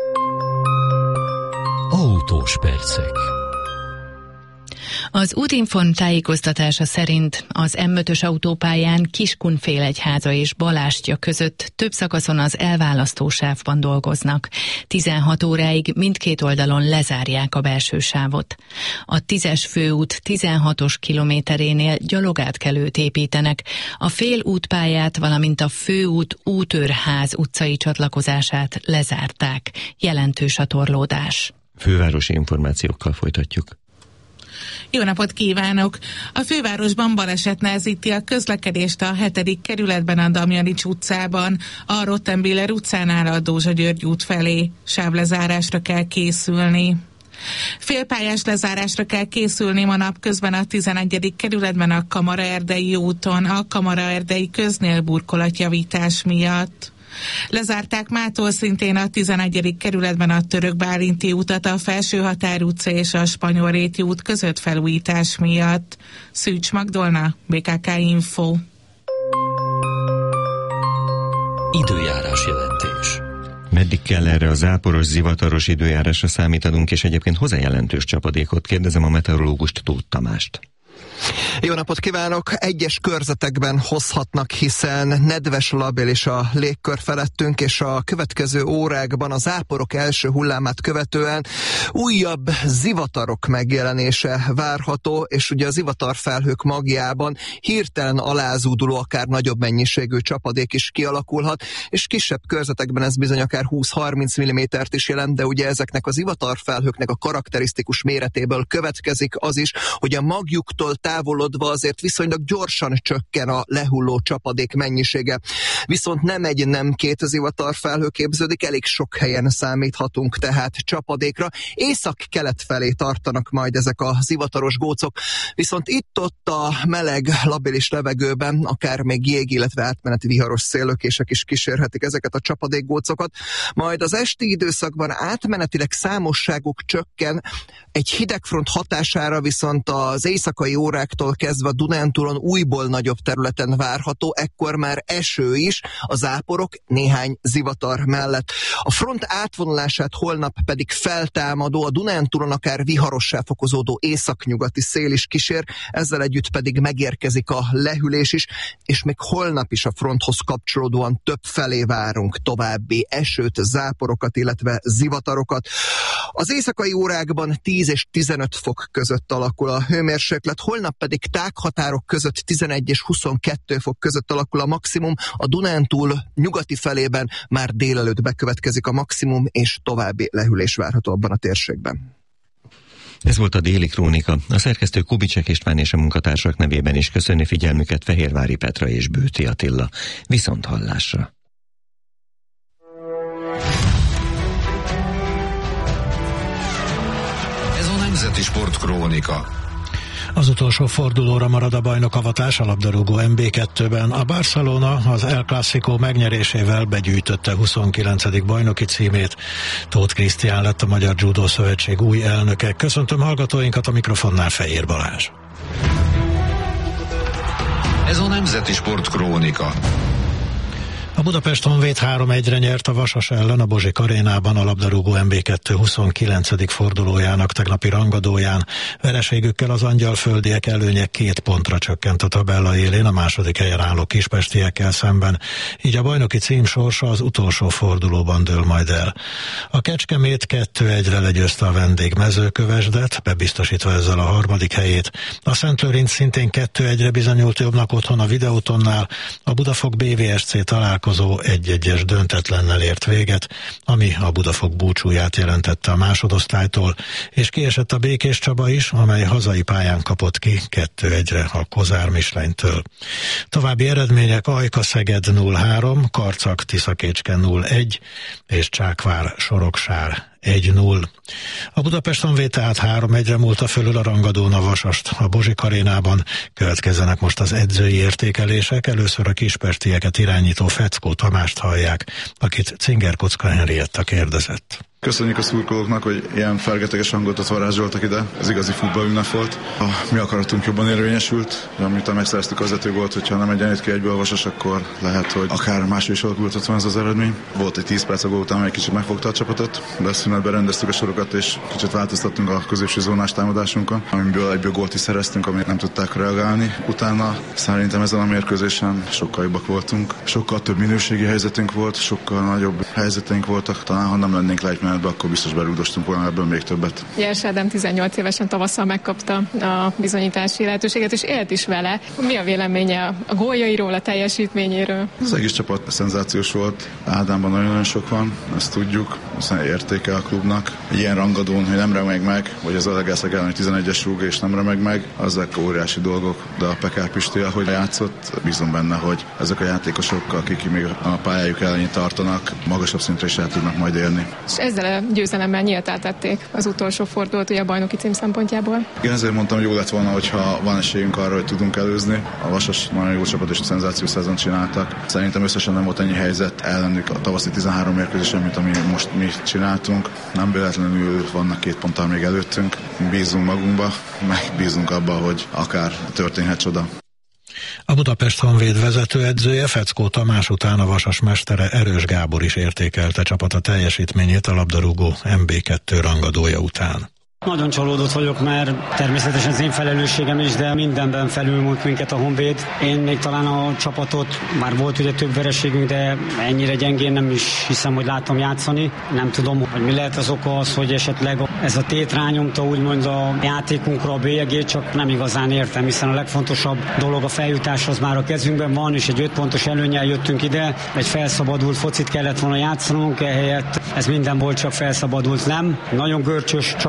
Autós percek. Az Útinform tájékoztatása szerint az M5-ös autópályán Kiskunfélegyháza és Balástya között több szakaszon az elválasztó sávban dolgoznak. 16 óráig mindkét oldalon lezárják a belső sávot. A 10-es főút 16-os kilométerénél gyalogátkelőt építenek, a félútpályát, valamint a főút Útőrház utcai csatlakozását lezárták. Jelentős a torlódás. Fővárosi információkkal folytatjuk. Jó napot kívánok! A fővárosban baleset nehezíti a közlekedést a 7. kerületben a Damjanics utcában, a Rottenbiller utcánál a Dózsa György út felé. Sávlezárásra kell készülni. Félpályás lezárásra kell készülni ma napközben a 11. kerületben a Kamaraerdei úton, a Kamaraerdei köznél burkolatjavítás miatt. Lezárták mától szintén a 11. kerületben a Török Bálinti utat, a Felsőhatár utca és a Spanyolréti út között felújítás miatt. Szűcs Magdolna, BKK Info. Időjárás jelentés. Meddig kell erre a záporos, zivataros időjárásra számítanunk, és egyébként hozzá jelentős csapadékot? Kérdezem a meteorológust, Tóth Tamást. Jó napot kívánok! Egyes körzetekben hozhatnak, hiszen nedves labilis a légkör felettünk, és a következő órákban a záporok első hullámát követően újabb zivatarok megjelenése várható, és ugye a zivatarfelhők magjában hirtelen alázúduló, akár nagyobb mennyiségű csapadék is kialakulhat, és kisebb körzetekben ez bizony akár 20-30 mm-t is jelent, de ugye ezeknek a zivatarfelhőknek a karakterisztikus méretéből következik az is, hogy a magjuktól távolodó eltávolodva azért viszonylag gyorsan csökken a lehulló csapadék mennyisége. Viszont nem egy, nem két zivatarfelhő képződik, elég sok helyen számíthatunk tehát csapadékra. Észak-kelet felé tartanak majd ezek a zivataros gócok, viszont itt-ott a meleg, labilis levegőben akár még jég, illetve átmeneti viharos széllökések is kísérhetik ezeket a csapadékgócokat. Majd az esti időszakban átmenetileg számosságuk csökken, egy hidegfront hatására viszont az éjszakai óráktól kezdve a Dunántúlon újból nagyobb területen várható, ekkor már eső is, a záporok néhány zivatar mellett. A front átvonulását holnap pedig feltámadó, a Dunántúlon akár viharossá fokozódó északnyugati szél is kísér, ezzel együtt pedig megérkezik a lehűlés is, és még holnap is a fronthoz kapcsolódóan több felé várunk további esőt, záporokat, illetve zivatarokat. Az éjszakai órákban 10 és 15 fok között alakul a hőmérséklet, holnap pedig tághatárok között 11 és 22 fok között alakul a maximum, a Dunántúl nyugati felében már délelőtt bekövetkezik a maximum, és további lehűlés várható abban a térségben. Ez volt a Déli Krónika. A szerkesztő Kubicek István és a munkatársak nevében is köszönni figyelmüket Fehérvári Petra és Bőti Attila. Viszont hallásra! Ez a Nemzeti Sportkrónika. Az utolsó fordulóra marad a bajnokavatás a labdarúgó MB2-ben. A Barcelona az El Clásico megnyerésével begyűjtötte 29. bajnoki címét. Tóth Krisztián lett a Magyar Judo Szövetség új elnöke. Köszöntöm hallgatóinkat, a mikrofonnál Fejér Balázs. Ez a Nemzeti Sportkrónika. A Budapest Honvéd 3-1-re nyert a Vasas ellen a Bozsik arénában a labdarúgó MB2 29. fordulójának tegnapi rangadóján. Vereségükkel az angyalföldiek előnye 2 pontra csökkent a tabella élén a második helyen álló kispestiekkel szemben, így a bajnoki cím sorsa az utolsó fordulóban dől majd el. A Kecskemét 2-1-re legyőzte a vendég Mezőkövesdet, bebiztosítva ezzel a harmadik helyét. A Szentlőrinc szintén 2-1-re bizonyult jobbnak otthon a Videótonnál, a Budafok BVSC találkozó 1-1-es döntetlennel ért véget, ami a Budafok búcsúját jelentette a másodosztálytól, és kiesett a Békés Csaba is, amely hazai pályán kapott ki 2-1-re a Kozár Mislenytől. További eredmények: Ajka Szeged 0-3, Karcag Tiszakécske 0-1 és Csákvár Soroksár 1-0. A Budapest Honvéd tehát 3-1-re múlta fölül a rangadón a Vasast a Bozsik arénában. Következzenek most az edzői értékelések. Először a kispestieket irányító Feckó Tamást hallják, akit Cinger Kocka Henrietta kérdezett. Köszönjük a szurkolóknak, hogy ilyen fergeteges hangot varázsoltak ide. Ez igazi futballünnep volt. A mi akaratunk jobban érvényesült. Amit megszereztük az volt, hogyha nem egyenlít ki egyből a Vasas, akkor lehet, hogy akár máshogy is alakulhatott volna ez az eredmény. Volt egy 10 perc a gól után, amely kicsit megfogta a csapatot, de szünetben rendeztük a sorokat, és kicsit változtattunk a középső zónás támadásunkon, amiből egyből gólt is szereztünk, amit nem tudták reagálni. Utána szerintem ezen a mérkőzésen sokkal jobbak voltunk. Sokkal több minőségi helyzetünk volt, sokkal nagyobb helyzeteink voltak. Talán ha nem lennénk le, akkor biztos berúgdostunk volna ebből még többet. Jers Ádám 18 évesen tavasszal megkapta a bizonyítási lehetőséget, és élt is vele. Mi a véleménye a góljairól, a teljesítményéről? Az egész csapat szenzációs volt. Ádámban nagyon-nagyon sok van, ezt tudjuk, hiszen értéke a klubnak. Egy ilyen rangadón, hogy nem remeg meg, vagy az Alegászak ellen 11-es rúg és nem remeg meg, azok óriási dolgok, de a Pekár Pisti, ahogy játszott, bízom benne, hogy ezek a játékosok, akik még a pályájuk elején tartanak, magasabb szintre is el tudnak majd érni. És ezzel a győzelemmel nyíltá tették az utolsó fordulót ugye a bajnoki cím szempontjából. Igen, ezért mondtam, hogy jó lett volna, hogyha van esélyünk arra, hogy tudunk előzni. A Vasas nagyon jó csapat és szenzációs szezon csináltak. Szerintem összesen nem volt ennyi helyzet ellenük a tavaszi 13 mérkőzésen, mint ami most mi csináltunk. Nem véletlenül vannak 2 ponttal még előttünk. Bízunk magunkba, meg bízunk abba, hogy akár történhet csoda. A Budapest Honvéd vezetőedzője Feckó Tamás után a Vasas mestere Erős Gábor is értékelte csapata teljesítményét a labdarúgó MB2 rangadója után. Nagyon csalódott vagyok, mert természetesen az én felelősségem is, de mindenben felülmúlt minket a Honvéd. Én még talán a csapatot, már volt ugye több vereségünk, de ennyire gyengén nem is hiszem, hogy láttam játszani. Nem tudom, hogy mi lehet az oka az, hogy esetleg ez a tét rányomta úgymond a játékunkra a bélyegét, csak nem igazán értem, hiszen a legfontosabb dolog a feljutás az már a kezünkben van, és egy 5 pontos előnnyel jöttünk ide, egy felszabadult focit kellett volna játszanunk, ehelyett ez minden volt, csak felszabadult nem. Nagyon görcsös csapatot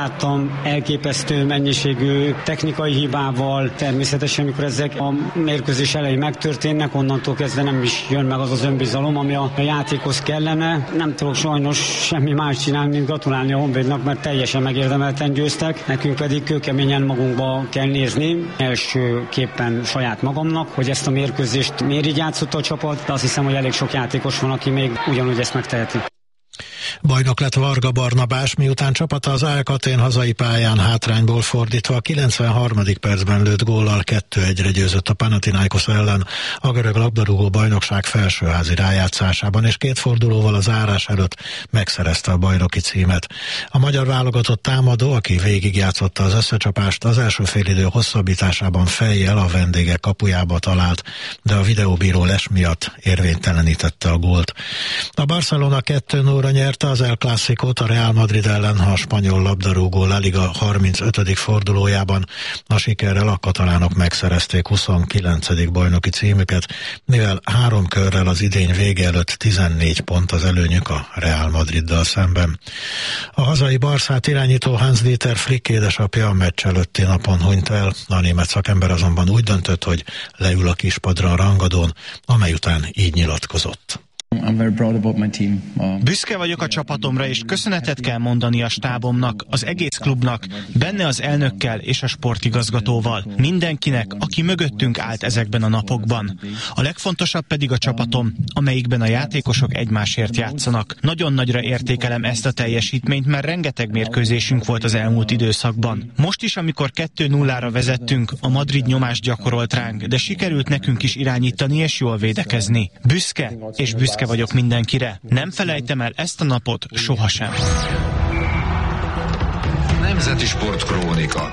láttam, elképesztő mennyiségű technikai hibával. Természetesen, amikor ezek a mérkőzés elején megtörténnek, onnantól kezdve nem is jön meg az önbizalom, ami a játékhoz kellene. Nem tudok sajnos semmi más csinálni, mint gratulálni a Honvédnak, mert teljesen megérdemelten győztek. Nekünk pedig kőkeményen magunkba kell nézni. Elsőképpen saját magamnak, hogy ezt a mérkőzést miért így játszott a csapat, de azt hiszem, hogy elég sok játékos van, aki még ugyanúgy ezt megteheti. Bajnok lett Varga Barnabás, miután csapata az AEK Athén hazai pályán hátrányból fordítva a 93. percben lőtt góllal 2-1-re győzött a Panathinaikos ellen a görög labdarúgó bajnokság felsőházi rájátszásában, és 2 fordulóval az zárás előtt megszerezte a bajnoki címet. A magyar válogatott támadó, aki végigjátszotta az összecsapást, az első félidő hosszabbításában fejjel a vendégek kapujába talált, de a videóbíró les miatt érvénytelenítette a gólt. A Barcelona 2-0-ra nyerte az El Clásicót a Real Madrid ellen a spanyol labdarúgó La Liga 35. fordulójában. A sikerrel a katalánok megszerezték 29. bajnoki címüket, mivel 3 körrel az idény vége előtt 14 pont az előnyük a Real Madriddal szemben. A hazai Barszát irányító Hans-Dieter Flick édesapja a meccs előtti napon hunyt el, a német szakember azonban úgy döntött, hogy leül a kispadra a rangadón, amely után így nyilatkozott. Büszke vagyok a csapatomra, és köszönetet kell mondani a stábomnak, az egész klubnak, benne az elnökkel és a sportigazgatóval, mindenkinek, aki mögöttünk állt ezekben a napokban. A legfontosabb pedig a csapatom, amelyikben a játékosok egymásért játszanak. Nagyon nagyra értékelem ezt a teljesítményt, mert rengeteg mérkőzésünk volt az elmúlt időszakban. Most is, amikor 2-0-ra vezettünk, a Madrid nyomást gyakorolt ránk, de sikerült nekünk is irányítani és jól védekezni. Büszke vagyok mindenkire. Nem felejtem el ezt a napot sohasem. Nemzeti Sport Krónika.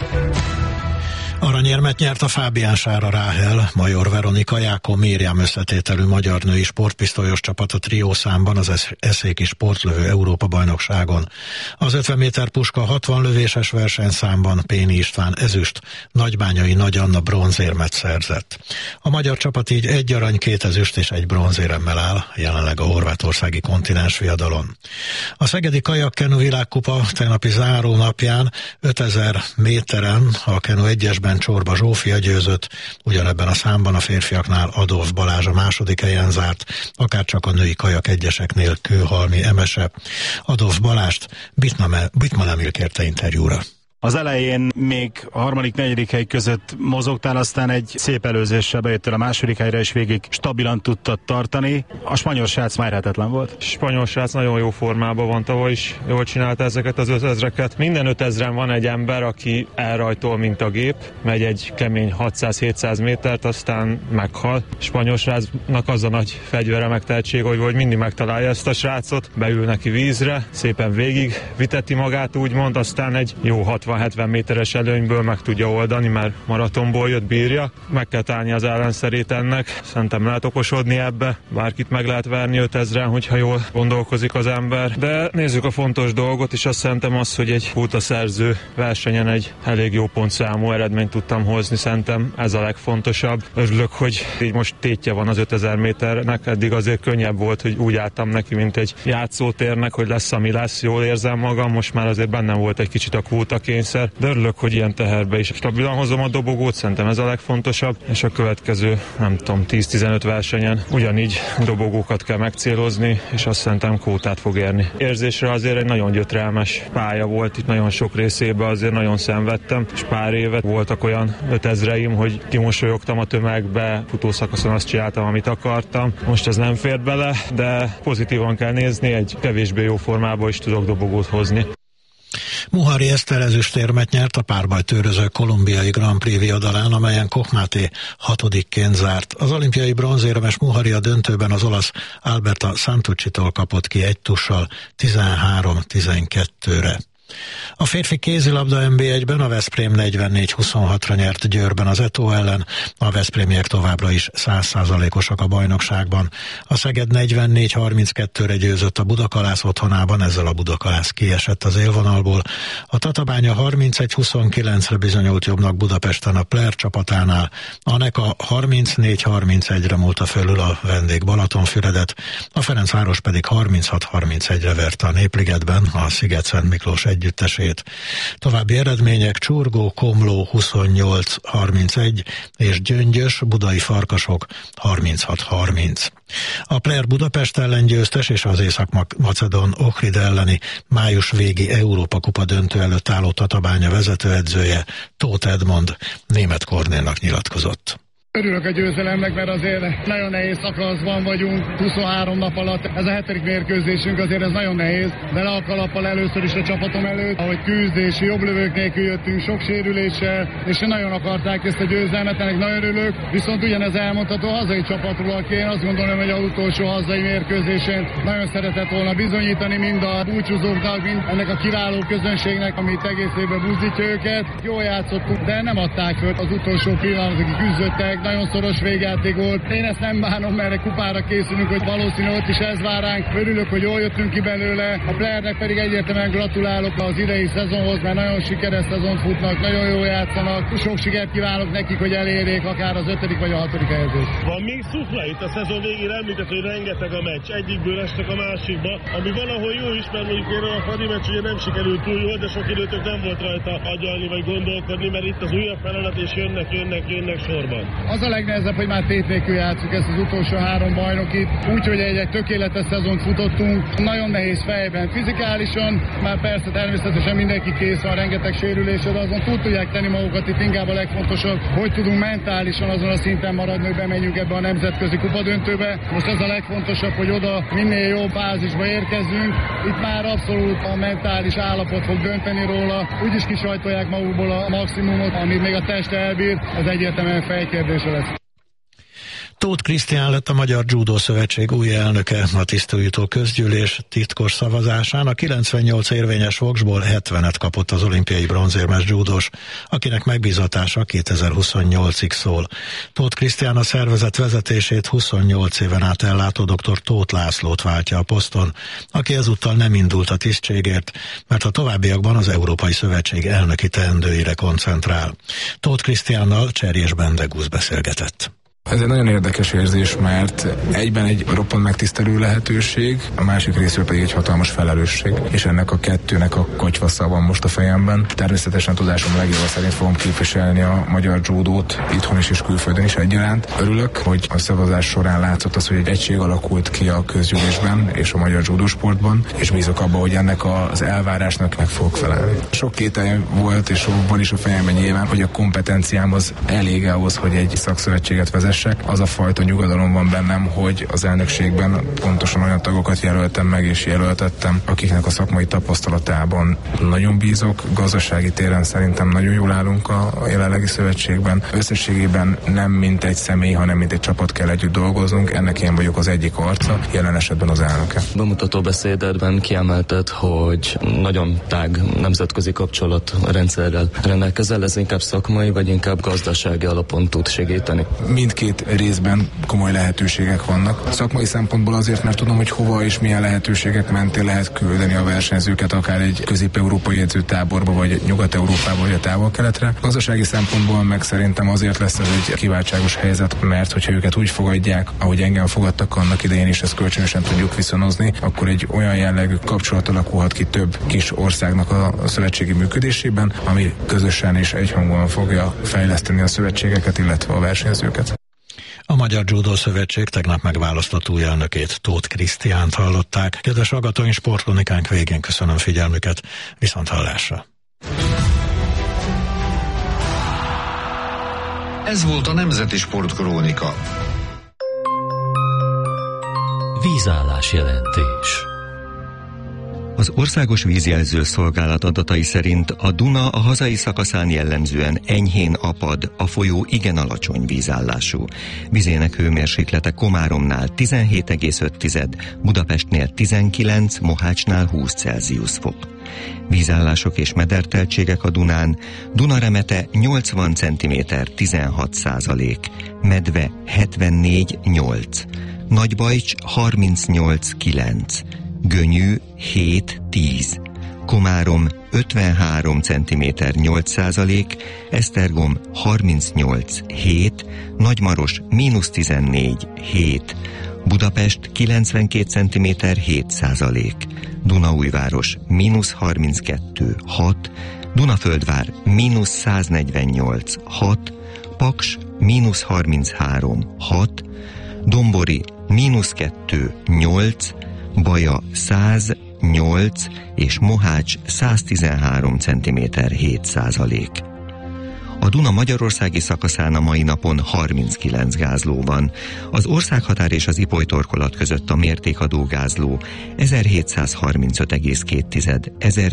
Aranyérmet nyert a Fábián Sára Ráhel, Major Veronika, Jákó Miriam összetételű magyar női sportpisztolyos csapat a triószámban az eszéki sportlövő Európa-bajnokságon. Az 50 méter puska 60 lövéses versenyszámban Péni István ezüst, Nagybányai Nagy Anna bronzérmet szerzett. A magyar csapat így 1 arany, 2 ezüst és 1 bronzéremmel áll jelenleg a horvátországi kontinens viadalon. A szegedi kajakkenu világkupa tegnapi záró napján 5000 méteren a kenu 1-esben Csorba Zsófia győzött, ugyanebben a számban a férfiaknál Adolf Balázs a második helyen zárt, akárcsak a női kajak egyeseknél Kőhalmi Emese. Adolf Balást Bitman Emil kérte interjúra. Az elején még a 3.-4. hely között mozogtál, aztán egy szép előzéssel bejöttél a második helyre, és végig stabilan tudtad tartani. A spanyol srác mérhetetlen volt. Spanyol srác nagyon jó formában van, tavaly is jól csinálta ezeket az 5000-eket. Minden 5000-en van egy ember, aki elrajtol, mint a gép, megy egy kemény 600-700 métert, aztán meghal. Spanyol srácnak az a nagy fegyvere, meg tehetség, hogy mindig megtalálja ezt a srácot, beül neki vízre, szépen végig viteti magát, úgymond, aztán egy jó 60-70 méteres előnyből meg tudja oldani, mert maratonból jött, bírja. Meg kell találni az ellenszerét ennek. Szerintem lehet okosodni ebbe. Bárkit meg lehet verni 5000-en, hogyha jól gondolkozik az ember. De nézzük a fontos dolgot, és azt szerintem az, hogy egy pultaszerző versenyen egy elég jó pontszámú eredményt tudtam hozni. Szerintem ez a legfontosabb. Örülök, hogy így most tétje van az 5000 méternek. Eddig azért könnyebb volt, hogy úgy álltam neki, mint egy játszótérnek, hogy lesz, ami lesz, jól érzem magam. Most már azért bennem volt egy kicsit a kvótakényszer, de örülök, hogy ilyen teherbe is stabilan hozom a dobogót, szerintem ez a legfontosabb, és a következő, nem tudom, 10-15 versenyen ugyanígy dobogókat kell megcélozni, és azt szerintem kvótát fog érni. Érzésre azért egy nagyon gyötrelmes pálya volt, itt nagyon sok részében azért nagyon szenvedtem, és pár évet voltak olyan 5000-eim, hogy kimosolyogtam a tömegbe, futószakaszon azt csináltam, amit akartam. Most ez nem fér bele, de pozitívan kell nézni, egy kevésbé jó formában is tudok dobogót hozni. Muhari Eszter ezüstérmet nyert a párbajtőröző kolumbiai Grand Prix viadalán, amelyen Koch Máté 6-ként zárt. Az olimpiai bronzéremes Muhari a döntőben az olasz Alberta Santucci-tól kapott ki egy tussal 13-12-re. A férfi kézilabda NB1-ben a Veszprém 44-26-ra nyert Győrben az Eto ellen, a veszprémiek továbbra is 100%-osak a bajnokságban. A Szeged 44-32-re győzött a Budakalász otthonában, ezzel a Budakalász kiesett az élvonalból. A Tatabánya 31-29-re bizonyult jobbnak Budapesten a Pler csapatánál, a Neka 34-31-re múlta fölül a vendég Balatonfüredet, a Ferencváros pedig 36-31-re verte a Népligetben a Sziget-Szent Miklós együttesét. További eredmények: Csurgó, Komló 28-31 és Gyöngyös, Budai Farkasok 36-30. A Player Budapest ellen győztes és az Észak-Macedón Ohrid elleni május végi Európa-kupa döntő előtt álló Tatabánya vezetőedzője, Tóth Edmond Németh Kornélnak nyilatkozott. Örülök a győzelemnek, mert azért nagyon nehéz szakaszban vagyunk, 23 nap alatt. Ez a 7. mérkőzésünk, azért ez nagyon nehéz, de le a kalappal először is a csapatom előtt, ahogy küzdés, jobb lövők nélkül jöttünk, sok sérüléssel, és nagyon akarták ezt a győzelmet, ennek nagyon örülök. Viszont ugyanez elmondható hazai csapatról, aki én azt gondolom, hogy az utolsó hazai mérkőzésen nagyon szeretett volna bizonyítani mind a búcsúzóknak, mind ennek a kiváló közönségnek, amit egész évben buzdítja őket. Jól játszottunk, de nem adták föl az utolsó pillanatig, küzdöttek. Nagyon szoros végjáték volt. Én ezt nem bánom, mert kupára készülünk, hogy valószínű ott is ez vár ránk. Örülök, hogy jól jöttünk ki belőle. A Playernek pedig egyértelműen gratulálok az idei szezonhoz, mert nagyon sikeres szezont futnak, nagyon jól játszanak. Sok sikert kívánok nekik, hogy elérjék akár az 5. vagy a 6. helyezést. Van még szufla itt a szezon végén, említett, hogy rengeteg a meccs. Egyikből estek a másikba, ami valahol jó is, mert mondjuk én a Fradi meccs ugye nem sikerült túl jól, de sok időtök nem volt rajta agyalni vagy gondolkodni, mert itt az újabb feladat és jönnek sorban. Az a legnehezebb, hogy már tét nélkül játszunk ezt az utolsó 3 bajnokit, úgyhogy egy tökéletes szezont futottunk. Nagyon nehéz fejben, fizikálisan, már persze természetesen mindenki kész van, rengeteg sérülésed, azon túl tudják tenni magukat, itt inkább a legfontosabb, hogy tudunk mentálisan azon a szinten maradni, hogy bemenjünk ebbe a nemzetközi kupadöntőbe. Most ez a legfontosabb, hogy oda minél jobb fázisba érkezzünk. Itt már abszolút a mentális állapot fog dönteni róla, úgyis kisajtolják magukból a maximumot, amit még a test elbír, ez egyértelműen fejkérdése lesz. Tóth Krisztián lett a Magyar Judo Szövetség új elnöke. A tisztújító közgyűlés titkos szavazásán a 98 érvényes voksból 70-et kapott az olimpiai bronzérmes judós, akinek megbízatása 2028-ig szól. Tóth Krisztián a szervezet vezetését 28 éven át ellátó dr. Tóth Lászlót váltja a poszton, aki ezúttal nem indult a tisztségért, mert a továbbiakban az Európai Szövetség elnöki teendőire koncentrál. Tóth Krisztiánnal Cserjés Bendegúz beszélgetett. Ez egy nagyon érdekes érzés, mert egyben egy roppant megtisztelő lehetőség, a másik részről pedig egy hatalmas felelősség, és ennek a kettőnek a kocsvassza van most a fejemben. Természetesen tudásom legjobb szerint fogom képviselni a magyar judót itthon is és külföldön is egyaránt. Örülök, hogy a szavazás során látszott az, hogy egy egység alakult ki a közgyűlésben és a magyar judósportban, és bízok abban, hogy ennek az elvárásnak meg fogok felelni. Sok kételj volt, és van is a fejemben nyilván, hogy a kompetenciám az elég ahhoz, hogy egy szakszövetséget vezessek. Az a fajta nyugodalom van bennem, hogy az elnökségben pontosan olyan tagokat jelöltem meg és jelöltettem, akiknek a szakmai tapasztalatában nagyon bízok. Gazdasági téren szerintem nagyon jól állunk a jelenlegi szövetségben. Összességében nem mint egy személy, hanem mint egy csapat kell együtt dolgoznunk. Ennek én vagyok az egyik arca, jelen esetben az elnöke. Bemutató beszédedben kiemelted, hogy nagyon tág nemzetközi kapcsolatrendszerrel rendelkezel, ez inkább szakmai vagy inkább gazdasági alapon tud segíteni? Mindkét részben komoly lehetőségek vannak. Szakmai szempontból azért, mert tudom, hogy hova és milyen lehetőségek mentén lehet küldeni a versenyzőket, akár egy közép-európai edzőtáborba, vagy Nyugat-Európába, vagy a Távol-Keletre. Gazdasági szempontból meg szerintem azért lesz ez egy kiváltságos helyzet, mert hogyha őket úgy fogadják, ahogy engem fogadtak annak idején, és ezt kölcsönösen tudjuk viszonozni, akkor egy olyan jellegű kapcsolat alakulhat ki több kis országnak a szövetségi működésében, ami közösen és egyhangúan fogja fejleszteni a szövetségeket, illetve a versenyzőket. A Magyar Judo Szövetség tegnap megválasztott új elnökét, Tóth Krisztiánt hallották. Kedves hallgatóink, sportkronikánk végén köszönöm figyelmüket, viszont hallásra. Ez volt a Nemzeti Sportkrónika. Vízállás jelentés. Az Országos Vízjelző Szolgálat adatai szerint a Duna a hazai szakaszán jellemzően enyhén apad, a folyó igen alacsony vízállású. Vizének hőmérséklete Komáromnál 17,5, Budapestnél 19, Mohácsnál 20 Celsius fok. Vízállások és mederteltségek a Dunán: Dunaremete 80 cm 16%, Medve 74,8, Nagybajcs 38,9, Gönyű 7,10, Komárom 53 cm 8%, Esztergom 38,7, Nagymaros -14,7, Budapest 92 cm 7%, Dunaújváros -32, 6, Dunaföldvár -148, 6, Paks -33, 6, Dombori -2, 8, Baja 100, 8 és Mohács 113 cm 7%. A Duna magyarországi szakaszán a mai napon 39 gázló van. Az országhatár és az Ipoly torkolat között a mértékadó gázló 1735,2,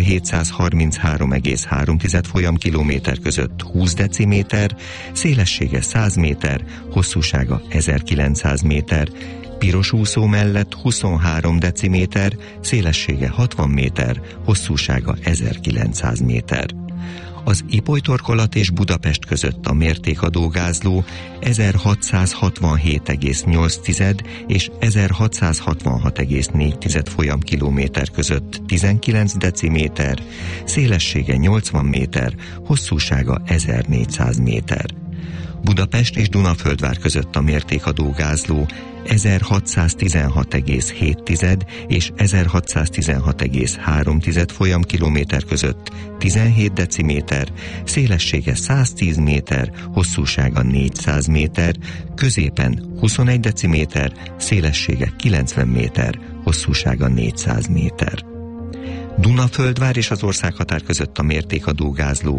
1733,3 folyamkilométer között 20 deciméter, szélessége 100 méter, hosszúsága 1900 méter, piros úszó mellett 23 deciméter, szélessége 60 méter, hosszúsága 1900 méter. Az Ipoly torkolat és Budapest között a mértékadó gázló 1667,8 és 1666,4 folyamkilométer között 19 deciméter, szélessége 80 méter, hosszúsága 1400 méter. Budapest és Dunaföldvár között a mértékadó gázló 1616,7 és 1616,3 folyamkilométer között 17 deciméter, szélessége 110 méter, hosszúsága 400 méter, középen 21 deciméter, szélessége 90 méter, hosszúsága 400 méter. Dunaföldvár és az országhatár között a mértékadó gázló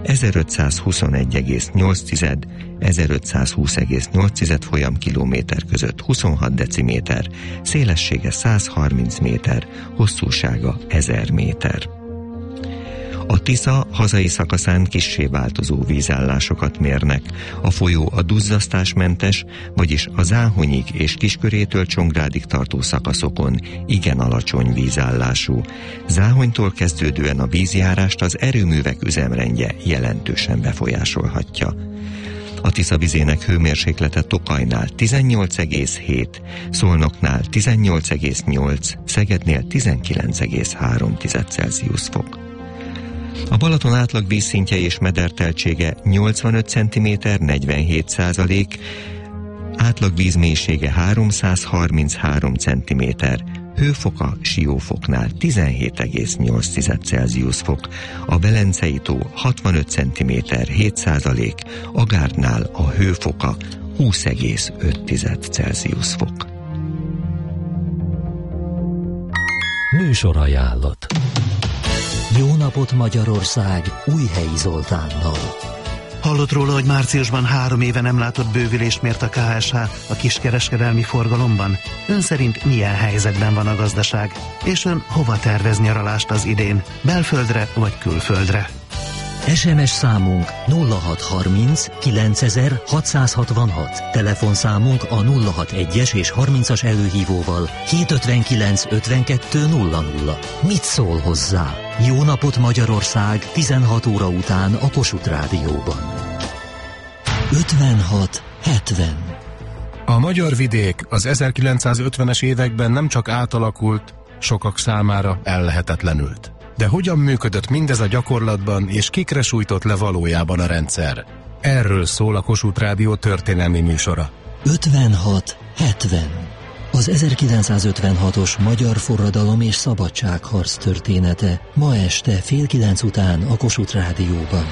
1521,8, 1520,8 folyamkilométer között 26 deciméter, szélessége 130 méter, hosszúsága 1000 méter. A Tisza hazai szakaszán kissé változó vízállásokat mérnek. A folyó a duzzasztásmentes, vagyis a Záhonyig és Kiskörétől Csongrádig tartó szakaszokon igen alacsony vízállású. Záhonytól kezdődően a vízjárást az erőművek üzemrendje jelentősen befolyásolhatja. A Tisza vizének hőmérséklete Tokajnál 18,7, Szolnoknál 18,8, Szegednél 19,3 Celsius fok. A Balaton átlag vízszintje és mederteltsége 85 cm 47%, átlag vízmélysége 333 cm, hőfoka Siófoknál 17,8 Celsius fok, a Velencei tó 65 cm 7%, Agárdnál a hőfoka 20,5 Celsius fok. Műsorajánlat. Jó napot Magyarország, Újhelyi Zoltánnal. Hallott róla, hogy márciusban 3 éve nem látott bővülést mért a KSH a kiskereskedelmi forgalomban? Ön szerint milyen helyzetben van a gazdaság? És ön hova tervez nyaralást az idén? Belföldre vagy külföldre? SMS számunk 0630 9666, telefonszámunk a 061-es és 30-as előhívóval 759 52 00. Mit szól hozzá? Jó napot Magyarország 16 óra után a Kossuth Rádióban. 56-70. A magyar vidék az 1950-es években nem csak átalakult, sokak számára ellehetetlenült. De hogyan működött mindez a gyakorlatban, és kikre sújtott le valójában a rendszer? Erről szól a Kossuth Rádió történelmi műsora. 56-70. Az 1956-os magyar forradalom és szabadságharc története ma este 8:30 után a Kossuth Rádióban.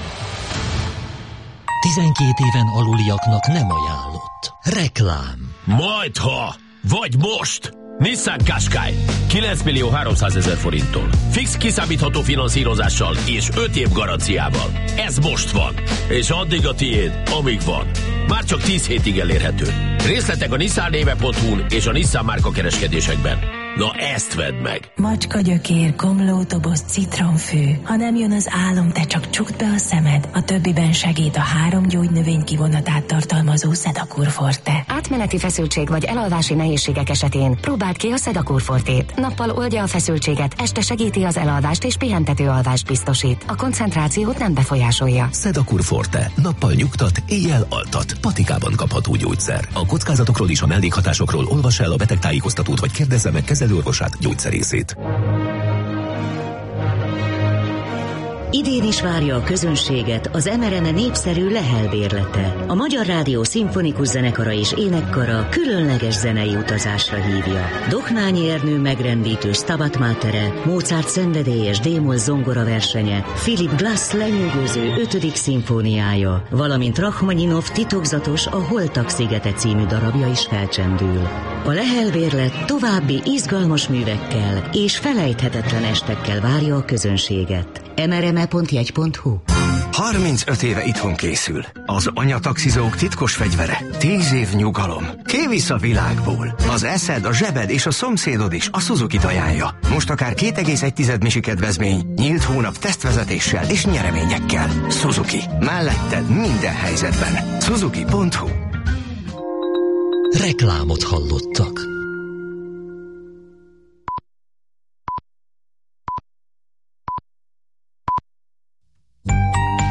12 éven aluliaknak nem ajánlott. Reklám. Majdha! Vagy most! Nissan Qashqai 9.300.000 forinttól. Fix kiszámítható finanszírozással és 5 év garanciával. Ez most van. És addig a tiéd, amíg van. Már csak 10 hétig elérhető. Részletek a nissannéve.hu-n és a Nissan márka kereskedésekben. Na ezt vedd meg! Macska gyökér, komlótoboz, citronfű. Ha nem jön az álom, te csak csukd be a szemed. A többiben segít a 3 gyógynövény kivonatát tartalmazó Sedakur Forte. Átmeneti feszültség vagy elalvási nehézségek esetén próbáld ki a Sedakur Fortét. Nappal oldja a feszültséget, este segíti az elalvást és pihentető alvást biztosít. A koncentrációt nem befolyásolja. Sedakur Forte. Nappal nyugtat, éjjel altat. Patikában kapható gyógyszer. A kockázatokról és a mellékhatásokról olvass el a betegtájékoztatót vagy kérdezze meg kezelőorvosát, gyógyszerészét. Idén is várja a közönséget az MRME népszerű Lehel bérlete. A Magyar Rádió Szimfonikus Zenekara és Énekkara különleges zenei utazásra hívja. Dohnányi Ernő megrendítő Stabat Matere, Mozart szenvedélyes D-moll zongora versenye, Philip Glass lenyűgöző 5. szimfóniája, valamint Rachmaninov titokzatos A Holtak szigete című darabja is felcsendül. A Lehel bérlet további izgalmas művekkel és felejthetetlen estekkel várja a közönséget. mrme.jegy.hu 35 éve itthon készül. Az anyataxizók titkos fegyvere. 10 év nyugalom. Kivisz a világból. Az eszed, a zsebed és a szomszédod is a Suzuki-t ajánlja. Most akár 2,1 misi kedvezmény, nyílt hónap tesztvezetéssel és nyereményekkel. Suzuki. Melletted minden helyzetben. Suzuki.hu. Reklámot hallottak.